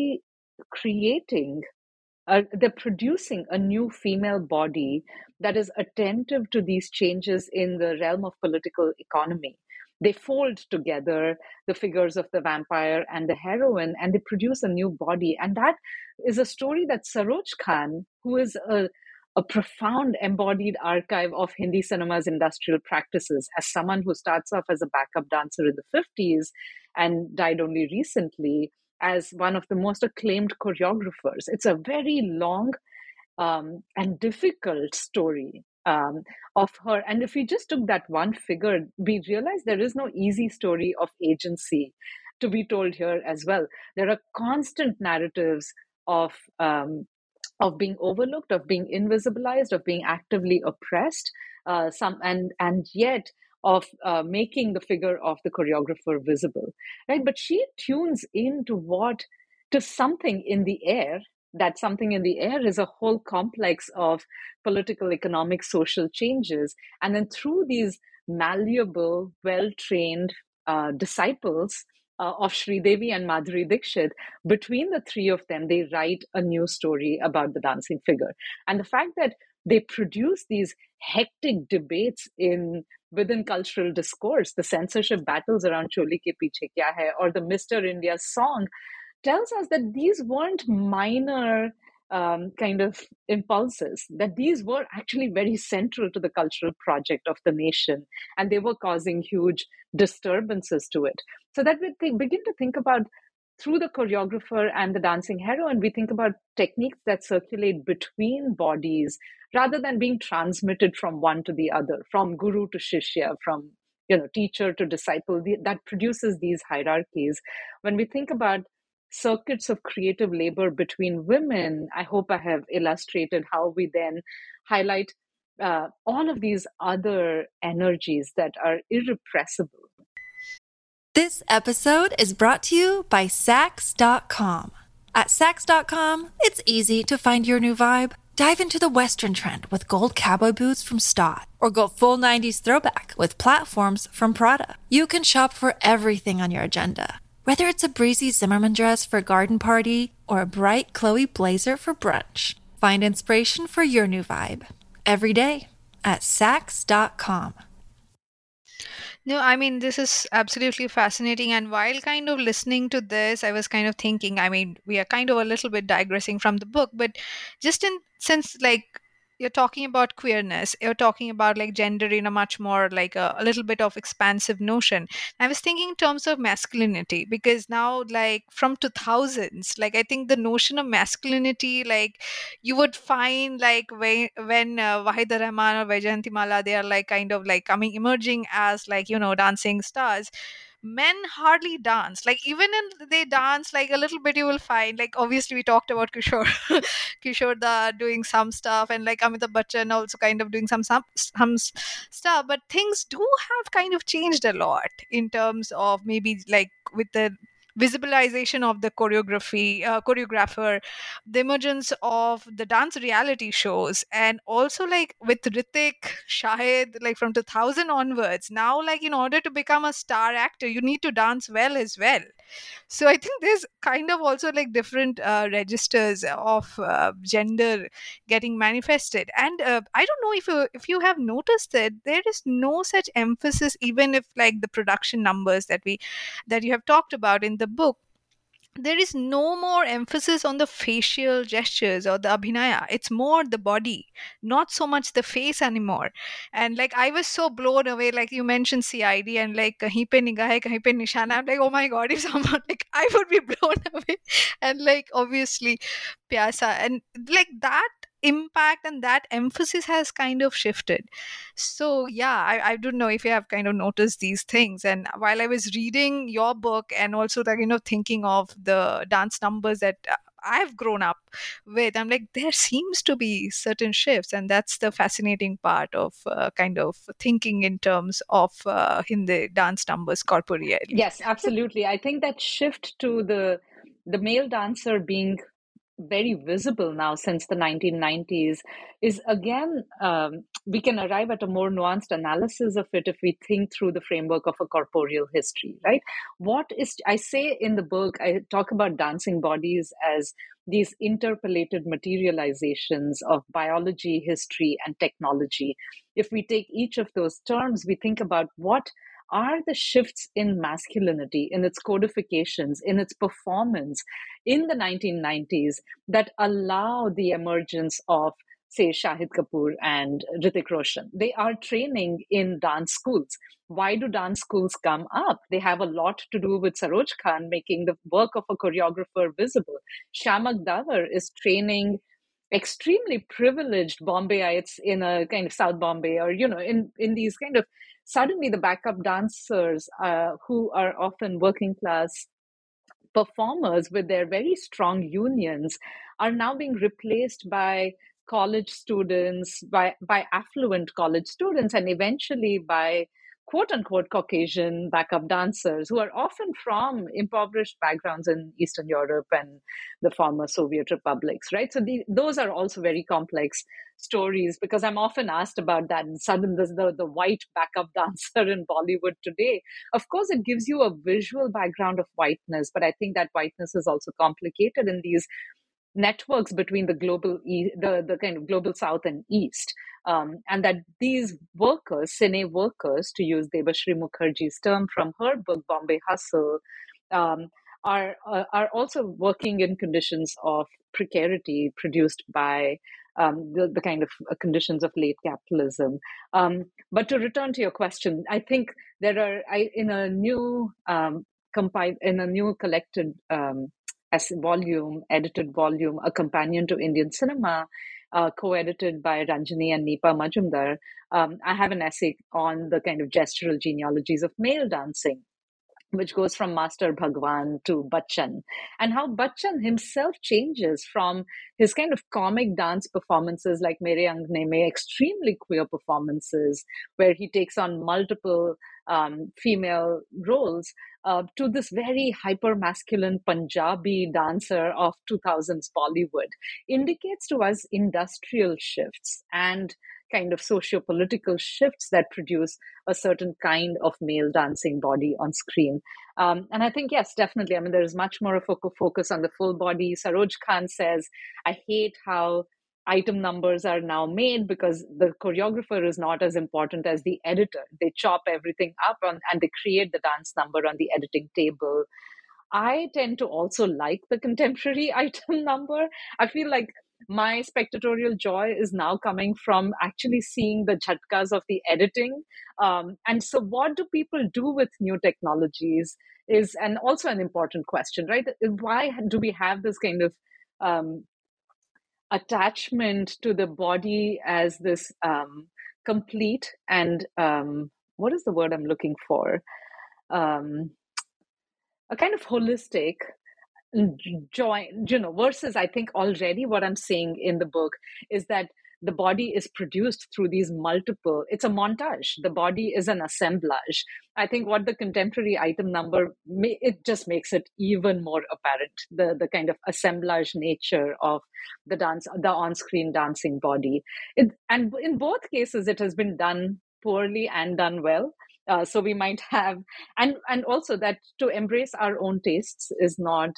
recreating, uh, they're producing a new female body that is attentive to these changes in the realm of political economy. They fold together the figures of the vampire and the heroine, and they produce a new body. And that is a story that Saroj Khan, who is a, a profound embodied archive of Hindi cinema's industrial practices, as someone who starts off as a backup dancer in the fifties and died only recently, as one of the most acclaimed choreographers. It's a very long um, and difficult story um, of her. And if we just took that one figure, we realize there is no easy story of agency to be told here as well. There are constant narratives of um, of being overlooked, of being invisibilized, of being actively oppressed, uh, some and and yet of uh, making the figure of the choreographer visible, right? But she tunes into what to something in the air. That something in the air is a whole complex of political, economic, social changes, and then through these malleable, well-trained uh, disciples uh, of Sri Devi and Madhuri Dixit, between the three of them, they write a new story about the dancing figure. And the fact that they produce these hectic debates in within cultural discourse, the censorship battles around Choli Ke Piche Kya Hai, or the Mister India song, tells us that these weren't minor um, kind of impulses, that these were actually very central to the cultural project of the nation, and they were causing huge disturbances to it. So that we think, begin to think about, through the choreographer and the dancing heroine, we think about techniques that circulate between bodies rather than being transmitted from one to the other, from guru to shishya, from you know teacher to disciple. That produces these hierarchies. When we think about circuits of creative labor between women, I hope I have illustrated how we then highlight uh, all of these other energies that are irrepressible. This episode is brought to you by Sax dot com. At Sax dot com, it's easy to find your new vibe. Dive into the Western trend with gold cowboy boots from Stott, or go full nineties throwback with platforms from Prada. You can shop for everything on your agenda, whether it's a breezy Zimmermann dress for a garden party or a bright Chloe blazer for brunch. Find inspiration for your new vibe every day at Sax dot com. No, I mean, this is absolutely fascinating. And while kind of listening to this, I was kind of thinking, I mean, we are kind of a little bit digressing from the book, but just in since like you're talking about queerness, you're talking about like gender in a much more like a, a little bit of expansive notion. I was thinking in terms of masculinity, because now like from two thousands, like I think the notion of masculinity, like you would find like when when uh, Wahida Rahman or Vaijayanti Mala, they are like kind of like coming emerging as like you know dancing stars. men hardly dance. Like even in they dance like a little bit, you will find, like obviously we talked about Kishore Kishore Da doing some stuff, and like Amitabh Bachchan also kind of doing some some, some s- stuff, but things do have kind of changed a lot in terms of maybe like with the visibilization of the choreography uh, choreographer, the emergence of the dance reality shows, and also like with Ritik, Shahid, like from two thousand onwards, now like in order to become a star actor you need to dance well as well. So I think there's kind of also like different uh, registers of uh, gender getting manifested. And uh, I don't know if you if you have noticed that there is no such emphasis, even if like the production numbers that we that you have talked about in the book, there is no more emphasis on the facial gestures or the abhinaya. It's more the body, not so much the face anymore. And like I was so blown away, like you mentioned CID and like kahin pe nigah hai kahin pe nishana, I'm like, oh my god, if someone, like I would be blown away. And like obviously pyasa, and like that impact and that emphasis has kind of shifted. So yeah, I, I don't know if you have kind of noticed these things. And while I was reading your book and also like, you know, thinking of the dance numbers that uh, I've grown up with, I'm like, there seems to be certain shifts. And that's the fascinating part of uh, kind of thinking in terms of uh, Hindi dance numbers corporeally. Yes, absolutely. I think that shift to the the male dancer being very visible now since the nineteen nineties is again, um, we can arrive at a more nuanced analysis of it if we think through the framework of a corporeal history, right? What is, I say in the book, I talk about dancing bodies as these interpolated materializations of biology, history, and technology. If we take each of those terms, we think about what are the shifts in masculinity, in its codifications, in its performance in the nineteen nineties that allow the emergence of, say, Shahid Kapoor and Hrithik Roshan. They are training in dance schools. Why do dance schools come up? They have a lot to do with Saroj Khan making the work of a choreographer visible. Shamak Davar is training extremely privileged Bombayites in a kind of South Bombay, or, you know, in, in these kind of, suddenly the backup dancers uh, who are often working class performers with their very strong unions are now being replaced by college students, by, by affluent college students, and eventually by quote unquote Caucasian backup dancers who are often from impoverished backgrounds in Eastern Europe and the former Soviet republics, right? So the, those are also very complex stories, because I'm often asked about that. And suddenly there's the, the white backup dancer in Bollywood today. Of course, it gives you a visual background of whiteness, but I think that whiteness is also complicated in these networks between the global, e- the, the kind of global South and East. Um, and that these workers, cine workers, to use Debashri Mukherjee's term from her book, Bombay Hustle, um, are, uh, are also working in conditions of precarity produced by um, the, the kind of conditions of late capitalism. Um, but to return to your question, I think there are, I, in a new um, compiled, in a new collected um, as volume, edited volume, A Companion to Indian Cinema, uh, co-edited by Ranjani and Nipa Majumdar, um, I have an essay on the kind of gestural genealogies of male dancing, which goes from Master Bhagwan to Bachchan, and how Bachchan himself changes from his kind of comic dance performances like Mere Angne Mein, extremely queer performances, where he takes on multiple um, female roles, uh, to this very hyper-masculine Punjabi dancer of two thousands Bollywood, indicates to us industrial shifts and kind of socio-political shifts that produce a certain kind of male dancing body on screen. Um, and I think, yes, definitely. I mean, there is much more of a focus on the full body. Saroj Khan says, I hate how item numbers are now made because the choreographer is not as important as the editor. They chop everything up on, and they create the dance number on the editing table. I tend to also like the contemporary item number. I feel like my spectatorial joy is now coming from actually seeing the jhatkas of the editing. Um, and so, what do people do with new technologies is and also an important question, right? Why do we have this kind of um, attachment to the body as this um, complete and um, what is the word I'm looking for? um, a kind of holistic join, you know, versus I think already what I'm seeing in the book is that the body is produced through these multiple, it's a montage. The body is an assemblage. I think what the contemporary item number, it just makes it even more apparent, the, the kind of assemblage nature of the dance, the on-screen dancing body. It, and in both cases, it has been done poorly and done well. Uh, so we might have, and and also that to embrace our own tastes is not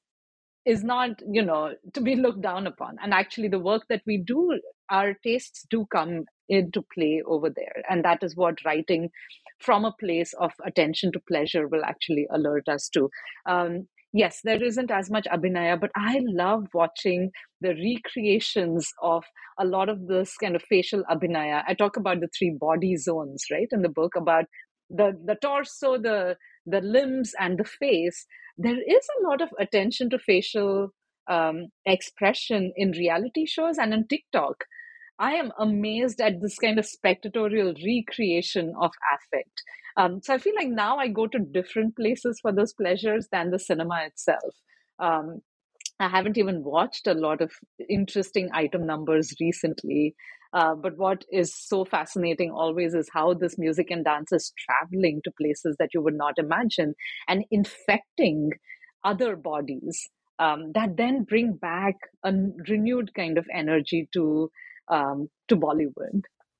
is not, you know, to be looked down upon. And actually the work that we do, our tastes do come into play over there. And that is what writing from a place of attention to pleasure will actually alert us to. Um, yes, there isn't as much abhinaya, but I love watching the recreations of a lot of this kind of facial abhinaya. I talk about the three body zones, right, in the book, about the, the torso, the the limbs, and the face. There is a lot of attention to facial um, expression in reality shows and in TikTok. I am amazed at this kind of spectatorial recreation of affect. Um, so I feel like now I go to different places for those pleasures than the cinema itself. Um, I haven't even watched a lot of interesting item numbers recently. Uh, but what is so fascinating always is how this music and dance is traveling to places that you would not imagine and infecting other bodies um, that then bring back a renewed kind of energy to um, to Bollywood.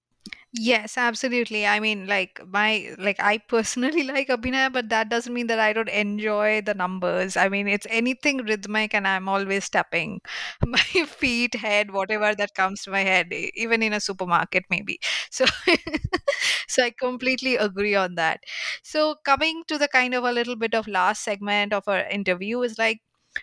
Yes, absolutely. I mean, like my like I personally like Abhinaya, but that doesn't mean that I don't enjoy the numbers. I mean, it's anything rhythmic, and I'm always tapping my feet, head, whatever that comes to my head, e- even in a supermarket, maybe. So, so I completely agree on that. So, coming to the kind of a little bit of last segment of our interview is like,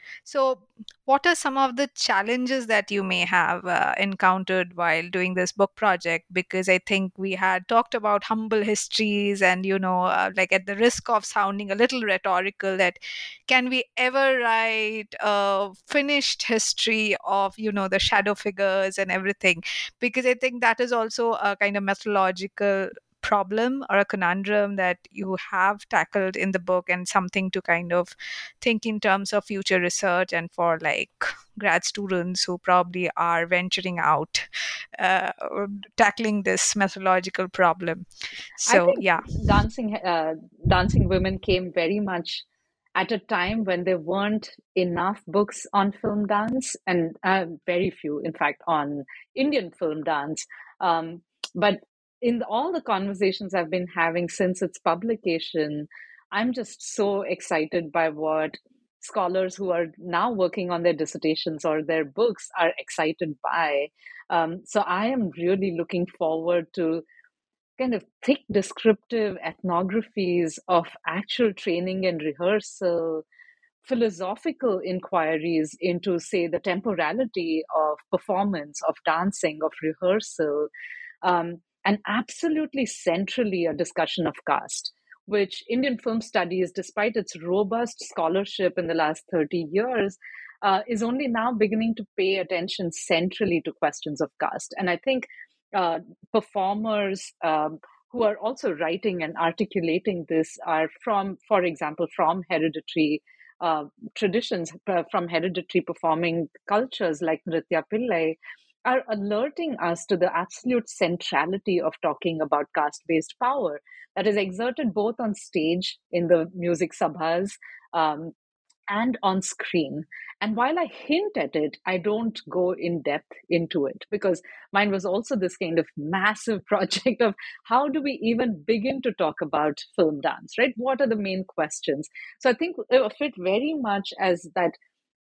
so, what are some of the challenges that you may have uh, encountered while doing this book project? Because I think we had talked about humble histories, and, you know, uh, like at the risk of sounding a little rhetorical, that can we ever write a finished history of, you know, the shadow figures and everything? Because I think that is also a kind of methodological problem or a conundrum that you have tackled in the book, and something to kind of think in terms of future research and for like grad students who probably are venturing out uh, tackling this methodological problem. I So think yeah. dancing uh, dancing women came very much at a time when there weren't enough books on film dance, and uh, very few, in fact, on Indian film dance. Um, but in all the conversations I've been having since its publication, I'm just so excited by what scholars who are now working on their dissertations or their books are excited by. Um, so I am really looking forward to kind of thick descriptive ethnographies of actual training and rehearsal, philosophical inquiries into, say, the temporality of performance, of dancing, of rehearsal, um, and absolutely centrally a discussion of caste, which Indian film studies, despite its robust scholarship in the last thirty years, uh, is only now beginning to pay attention centrally to questions of caste. And I think uh, performers um, who are also writing and articulating this are from, for example, from hereditary uh, traditions, uh, from hereditary performing cultures like Nritya Pillai, are alerting us to the absolute centrality of talking about caste-based power that is exerted both on stage in the music sabhas um, and on screen. And while I hint at it, I don't go in depth into it, because mine was also this kind of massive project of how do we even begin to talk about film dance, right? What are the main questions? So I think of it very much as that,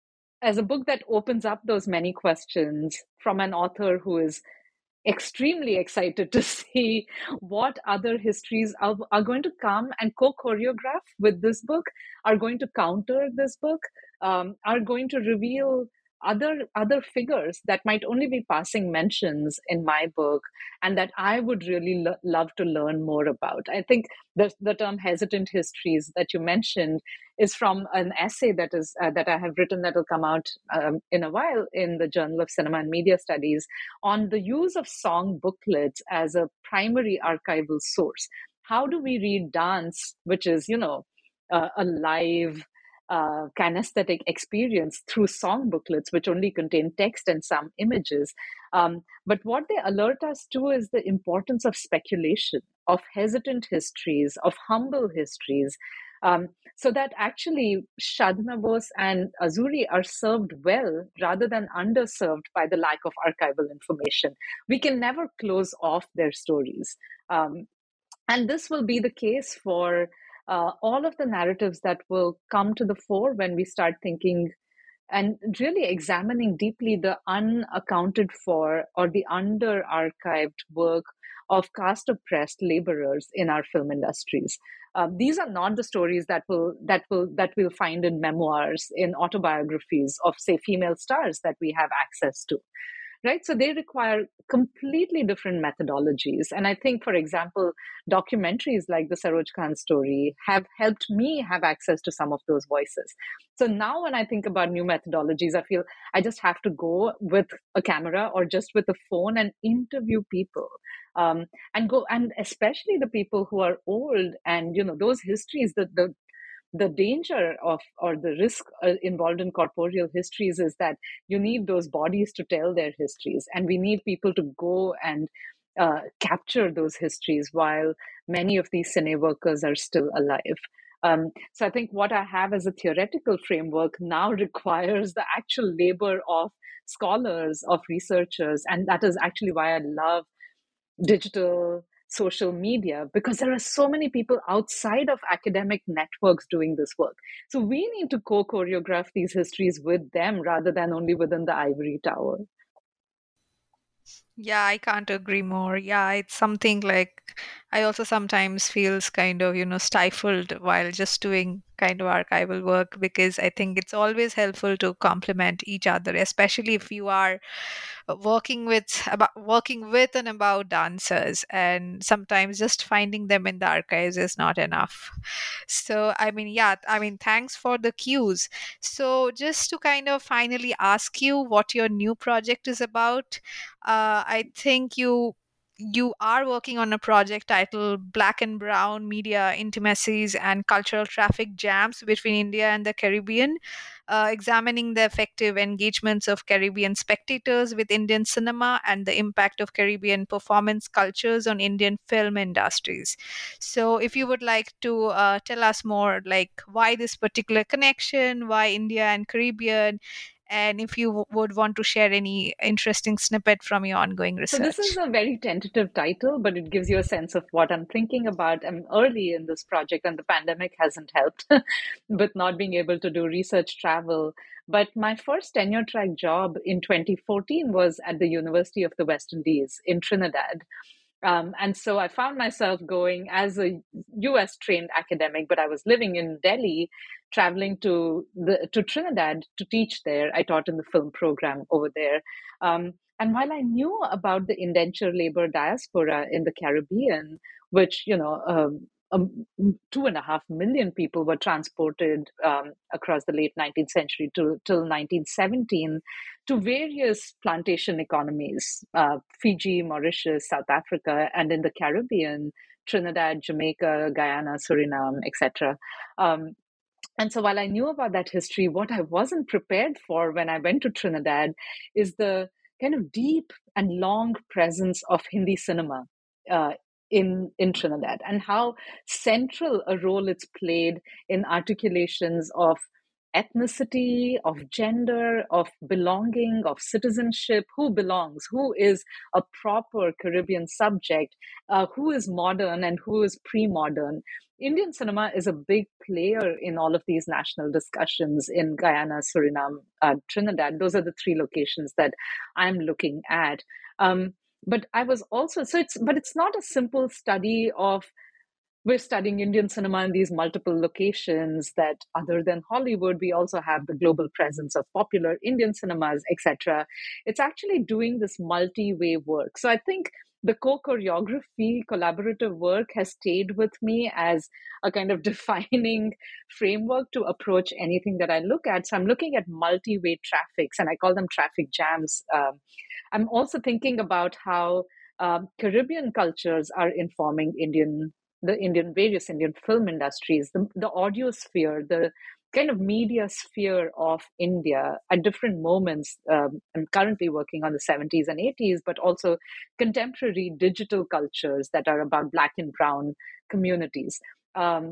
as a book that opens up those many questions from an author who is extremely excited to see what other histories are, are going to come and co-choreograph with this book, are going to counter this book, um, are going to reveal other other figures that might only be passing mentions in my book, and that I would really lo- love to learn more about. I think the, the term hesitant histories that you mentioned is from an essay that is uh, that I have written that will come out um, in a while in the Journal of Cinema and Media Studies, on the use of song booklets as a primary archival source. how do we read dance, which is, you know, uh, a live uh, kinesthetic experience, through song booklets, which only contain text and some images. Um, but what they alert us to is the importance of speculation, of hesitant histories, of humble histories, um, so that actually Shadna Bose and Azuri are served well rather than underserved by the lack of archival information. We can never close off their stories. Um, and this will be the case for uh, all of the narratives that will come to the fore when we start thinking and really examining deeply the unaccounted for or the under archived work of caste oppressed laborers in our film industries. Um, these are not the stories that will that will that we'll find in memoirs, in autobiographies of, say, female stars that we have access to. Right? So they require completely different methodologies. And I think, for example, documentaries like the Saroj Khan story have helped me have access to some of those voices. So now when I think about new methodologies, I feel I just have to go with a camera or just with a phone and interview people. Um, and go, and especially the people who are old, and you know those histories, the the the danger of or the risk uh, involved in corporeal histories is that you need those bodies to tell their histories, and we need people to go and uh, capture those histories while many of these cine workers are still alive. Um, so I think what I have as a theoretical framework now requires the actual labor of scholars, of researchers, and that is actually why I love digital social media, because there are so many people outside of academic networks doing this work. So we need to co-choreograph these histories with them rather than only within the ivory tower. Yeah, I can't agree more. Yeah, it's something like I also sometimes feels kind of, you know, stifled while just doing kind of archival work, because I think it's always helpful to complement each other, especially if you are working with about working with and about dancers, and sometimes just finding them in the archives is not enough. So I mean, yeah, I mean, thanks for the cues. So just to kind of finally ask you what your new project is about, uh, I think you you are working on a project titled Black and Brown Media Intimacies and Cultural Traffic Jams Between India and the Caribbean, uh, examining the effective engagements of Caribbean spectators with Indian cinema and the impact of Caribbean performance cultures on Indian film industries. So, if you would like to uh, tell us more, like why this particular connection, why India and Caribbean, and if you w- would want to share any interesting snippet from your ongoing So this is research. a very tentative title, but it gives you a sense of what I'm thinking about. I'm early in this project, and the pandemic hasn't helped with not being able to do research travel. But my first tenure track job in twenty fourteen was at the University of the West Indies in Trinidad. Um, and so I found myself going as a U S trained academic, but I was living in Delhi, traveling to the to Trinidad to teach there. I taught in the film program over there. Um, and while I knew about the indenture labor diaspora in the Caribbean, which, you know, um, um, two and a half million people were transported um, across the late nineteenth century to till nineteen seventeen to various plantation economies, uh, Fiji, Mauritius, South Africa, and in the Caribbean, Trinidad, Jamaica, Guyana, Suriname, et cetera. Um, and so while I knew about that history, what I wasn't prepared for when I went to Trinidad is the kind of deep and long presence of Hindi cinema uh, in, in Trinidad, and how central a role it's played in articulations of ethnicity, of gender, of belonging, of citizenship, who belongs, who is a proper Caribbean subject, uh, who is modern and who is pre-modern. Indian cinema is a big player in all of these national discussions in Guyana, Suriname, uh, Trinidad. Those are the three locations that I'm looking at. Um, but I was also, so it's, but it's not a simple study of, we're studying Indian cinema in these multiple locations that, other than Hollywood, we also have the global presence of popular Indian cinemas, et cetera. It's actually doing this multi-way work. So I think the co-choreography, collaborative work has stayed with me as a kind of defining framework to approach anything that I look at. So I'm looking at multi-way traffics, and I call them traffic jams. Um, I'm also thinking about how um, Caribbean cultures are informing Indian the Indian, various Indian film industries, the, the audio sphere, the kind of media sphere of India at different moments. Um, I'm currently working on the seventies and eighties, but also contemporary digital cultures that are about Black and brown communities. Um,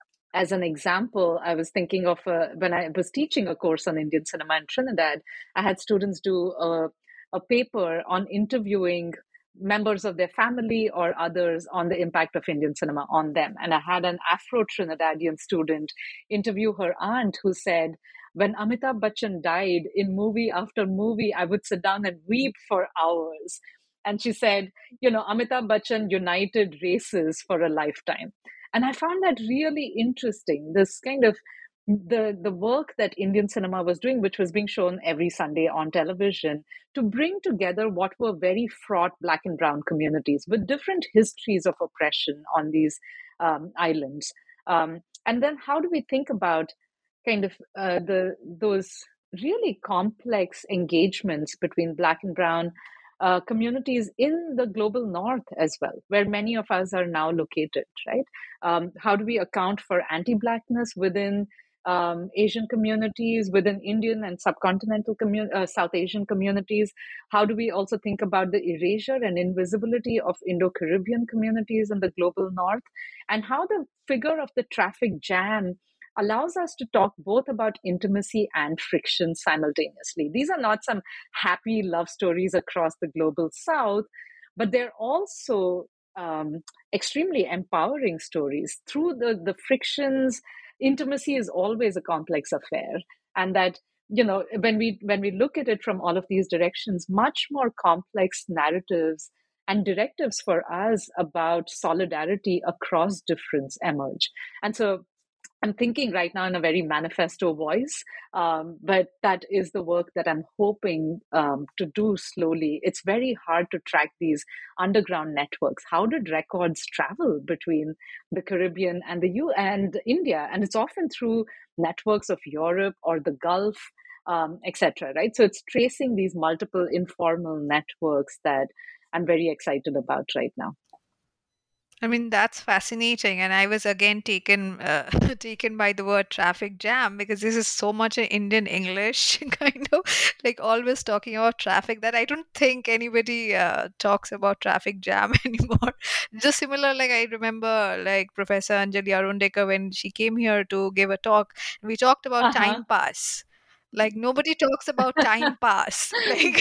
as an example, I was thinking of uh, when I was teaching a course on Indian cinema in Trinidad, I had students do a, a paper on interviewing members of their family or others on the impact of Indian cinema on them. And I had an Afro-Trinidadian student interview her aunt who said, when Amitabh Bachchan died, in movie after movie, I would sit down and weep for hours. And she said, you know, Amitabh Bachchan united races for a lifetime. And I found that really interesting, this kind of the the work that Indian cinema was doing, which was being shown every Sunday on television, to bring together what were very fraught Black and brown communities with different histories of oppression on these um, islands. Um, and then how do we think about kind of uh, the those really complex engagements between Black and brown uh, communities in the global north as well, where many of us are now located, right? Um, how do we account for anti-Blackness within um, Asian communities, within Indian and subcontinental commun- uh, South Asian communities? How do we also think about the erasure and invisibility of Indo-Caribbean communities in the global north? And how the figure of the traffic jam allows us to talk both about intimacy and friction simultaneously. These are not some happy love stories across the global south, but they're also um, extremely empowering stories. Through the, the frictions, intimacy is always a complex affair. And that, you know, when we when we look at it from all of these directions, much more complex narratives and directives for us about solidarity across difference emerge. And so I'm thinking right now in a very manifesto voice, um, but that is the work that I'm hoping um, to do slowly. It's very hard to track these underground networks. How did records travel between the Caribbean and the U and India? And it's often through networks of Europe or the Gulf, um, et cetera. Right? So it's tracing these multiple informal networks that I'm very excited about right now. I mean, that's fascinating. And I was again taken uh, taken by the word traffic jam, because this is so much in Indian English, kind of like always talking about traffic, that I don't think anybody uh, talks about traffic jam anymore. Just similar, like I remember like Professor Anjali Arundekar, when she came here to give a talk, we talked about Uh-huh. time pass. Like nobody talks about time pass. Like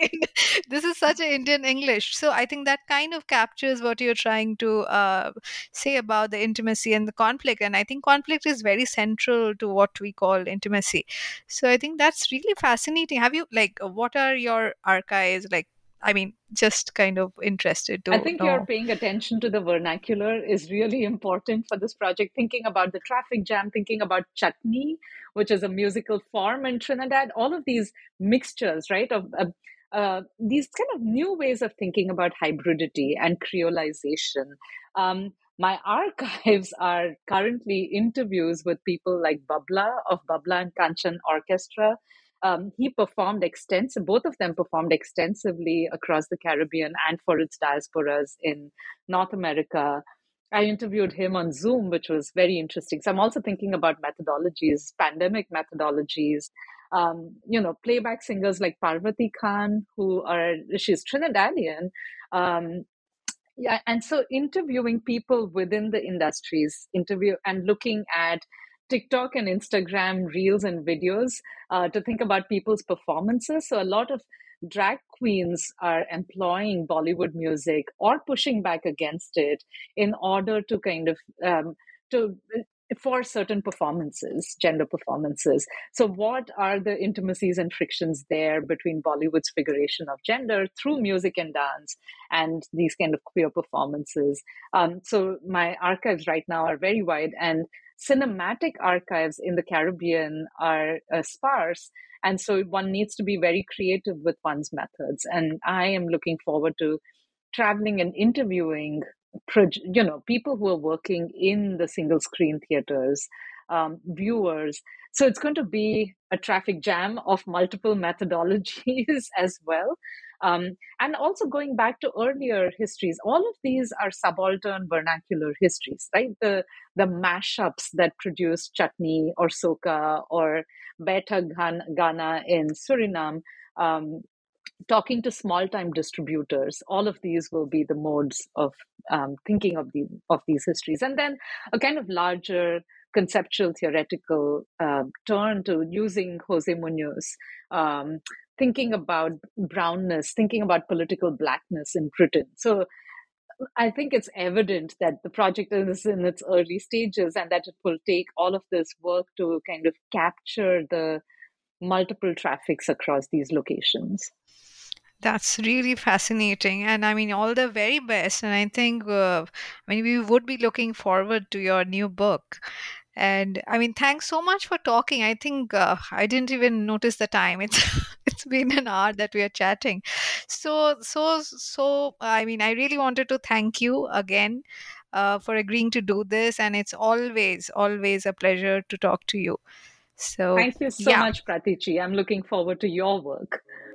this is such an Indian English. So I think that kind of captures what you're trying to uh, say about the intimacy and the conflict. And I think conflict is very central to what we call intimacy. So I think that's really fascinating. Have you, like, what are your archives like? I mean, just kind of interested to I think know. you're paying attention to the vernacular is really important for this project. Thinking about the traffic jam, thinking about chutney, which is a musical form in Trinidad, all of these mixtures, right, of uh, uh, these kind of new ways of thinking about hybridity and creolization. Um, my archives are currently interviews with people like Babla of Babla and Kanchan Orchestra. Um, he performed extensive, both of them performed extensively across the Caribbean and for its diasporas in North America. I interviewed him on Zoom, which was very interesting. So I'm also thinking about methodologies, pandemic methodologies. Um, you know, playback singers like Parvati Khan, who are, she's Trinidadian. Um, yeah, and so interviewing people within the industries, interview and looking at TikTok and Instagram reels and videos uh, to think about people's performances. So a lot of drag queens are employing Bollywood music or pushing back against it in order to kind of um, to for certain performances, gender performances. So what are the intimacies and frictions there between Bollywood's figuration of gender through music and dance and these kind of queer performances? Um, so my archives right now are very wide, and cinematic archives in the Caribbean are uh, sparse. And so one needs to be very creative with one's methods. And I am looking forward to traveling and interviewing, you know, people who are working in the single screen theaters, um, viewers. So it's going to be a traffic jam of multiple methodologies as well. Um, and also going back to earlier histories, all of these are subaltern vernacular histories, right? The the mashups that produce chutney or soca or beta Ghana in Suriname, um, talking to small-time distributors, all of these will be the modes of um, thinking of the of these histories, and then a kind of larger conceptual theoretical uh, turn to using Jose Munoz, um, thinking about brownness, thinking about political blackness in Britain. So I think it's evident that the project is in its early stages and that it will take all of this work to kind of capture the multiple traffics across these locations. That's really fascinating. And I mean, all the very best. And I think, uh, I mean, we would be looking forward to your new book. And I mean, thanks so much for talking. I think uh, I didn't even notice the time. It's it's been an hour that we are chatting. So so so. I mean, I really wanted to thank you again uh, for agreeing to do this, and it's always always a pleasure to talk to you. So Thank you so yeah, much, Pratichi. I'm looking forward to your work.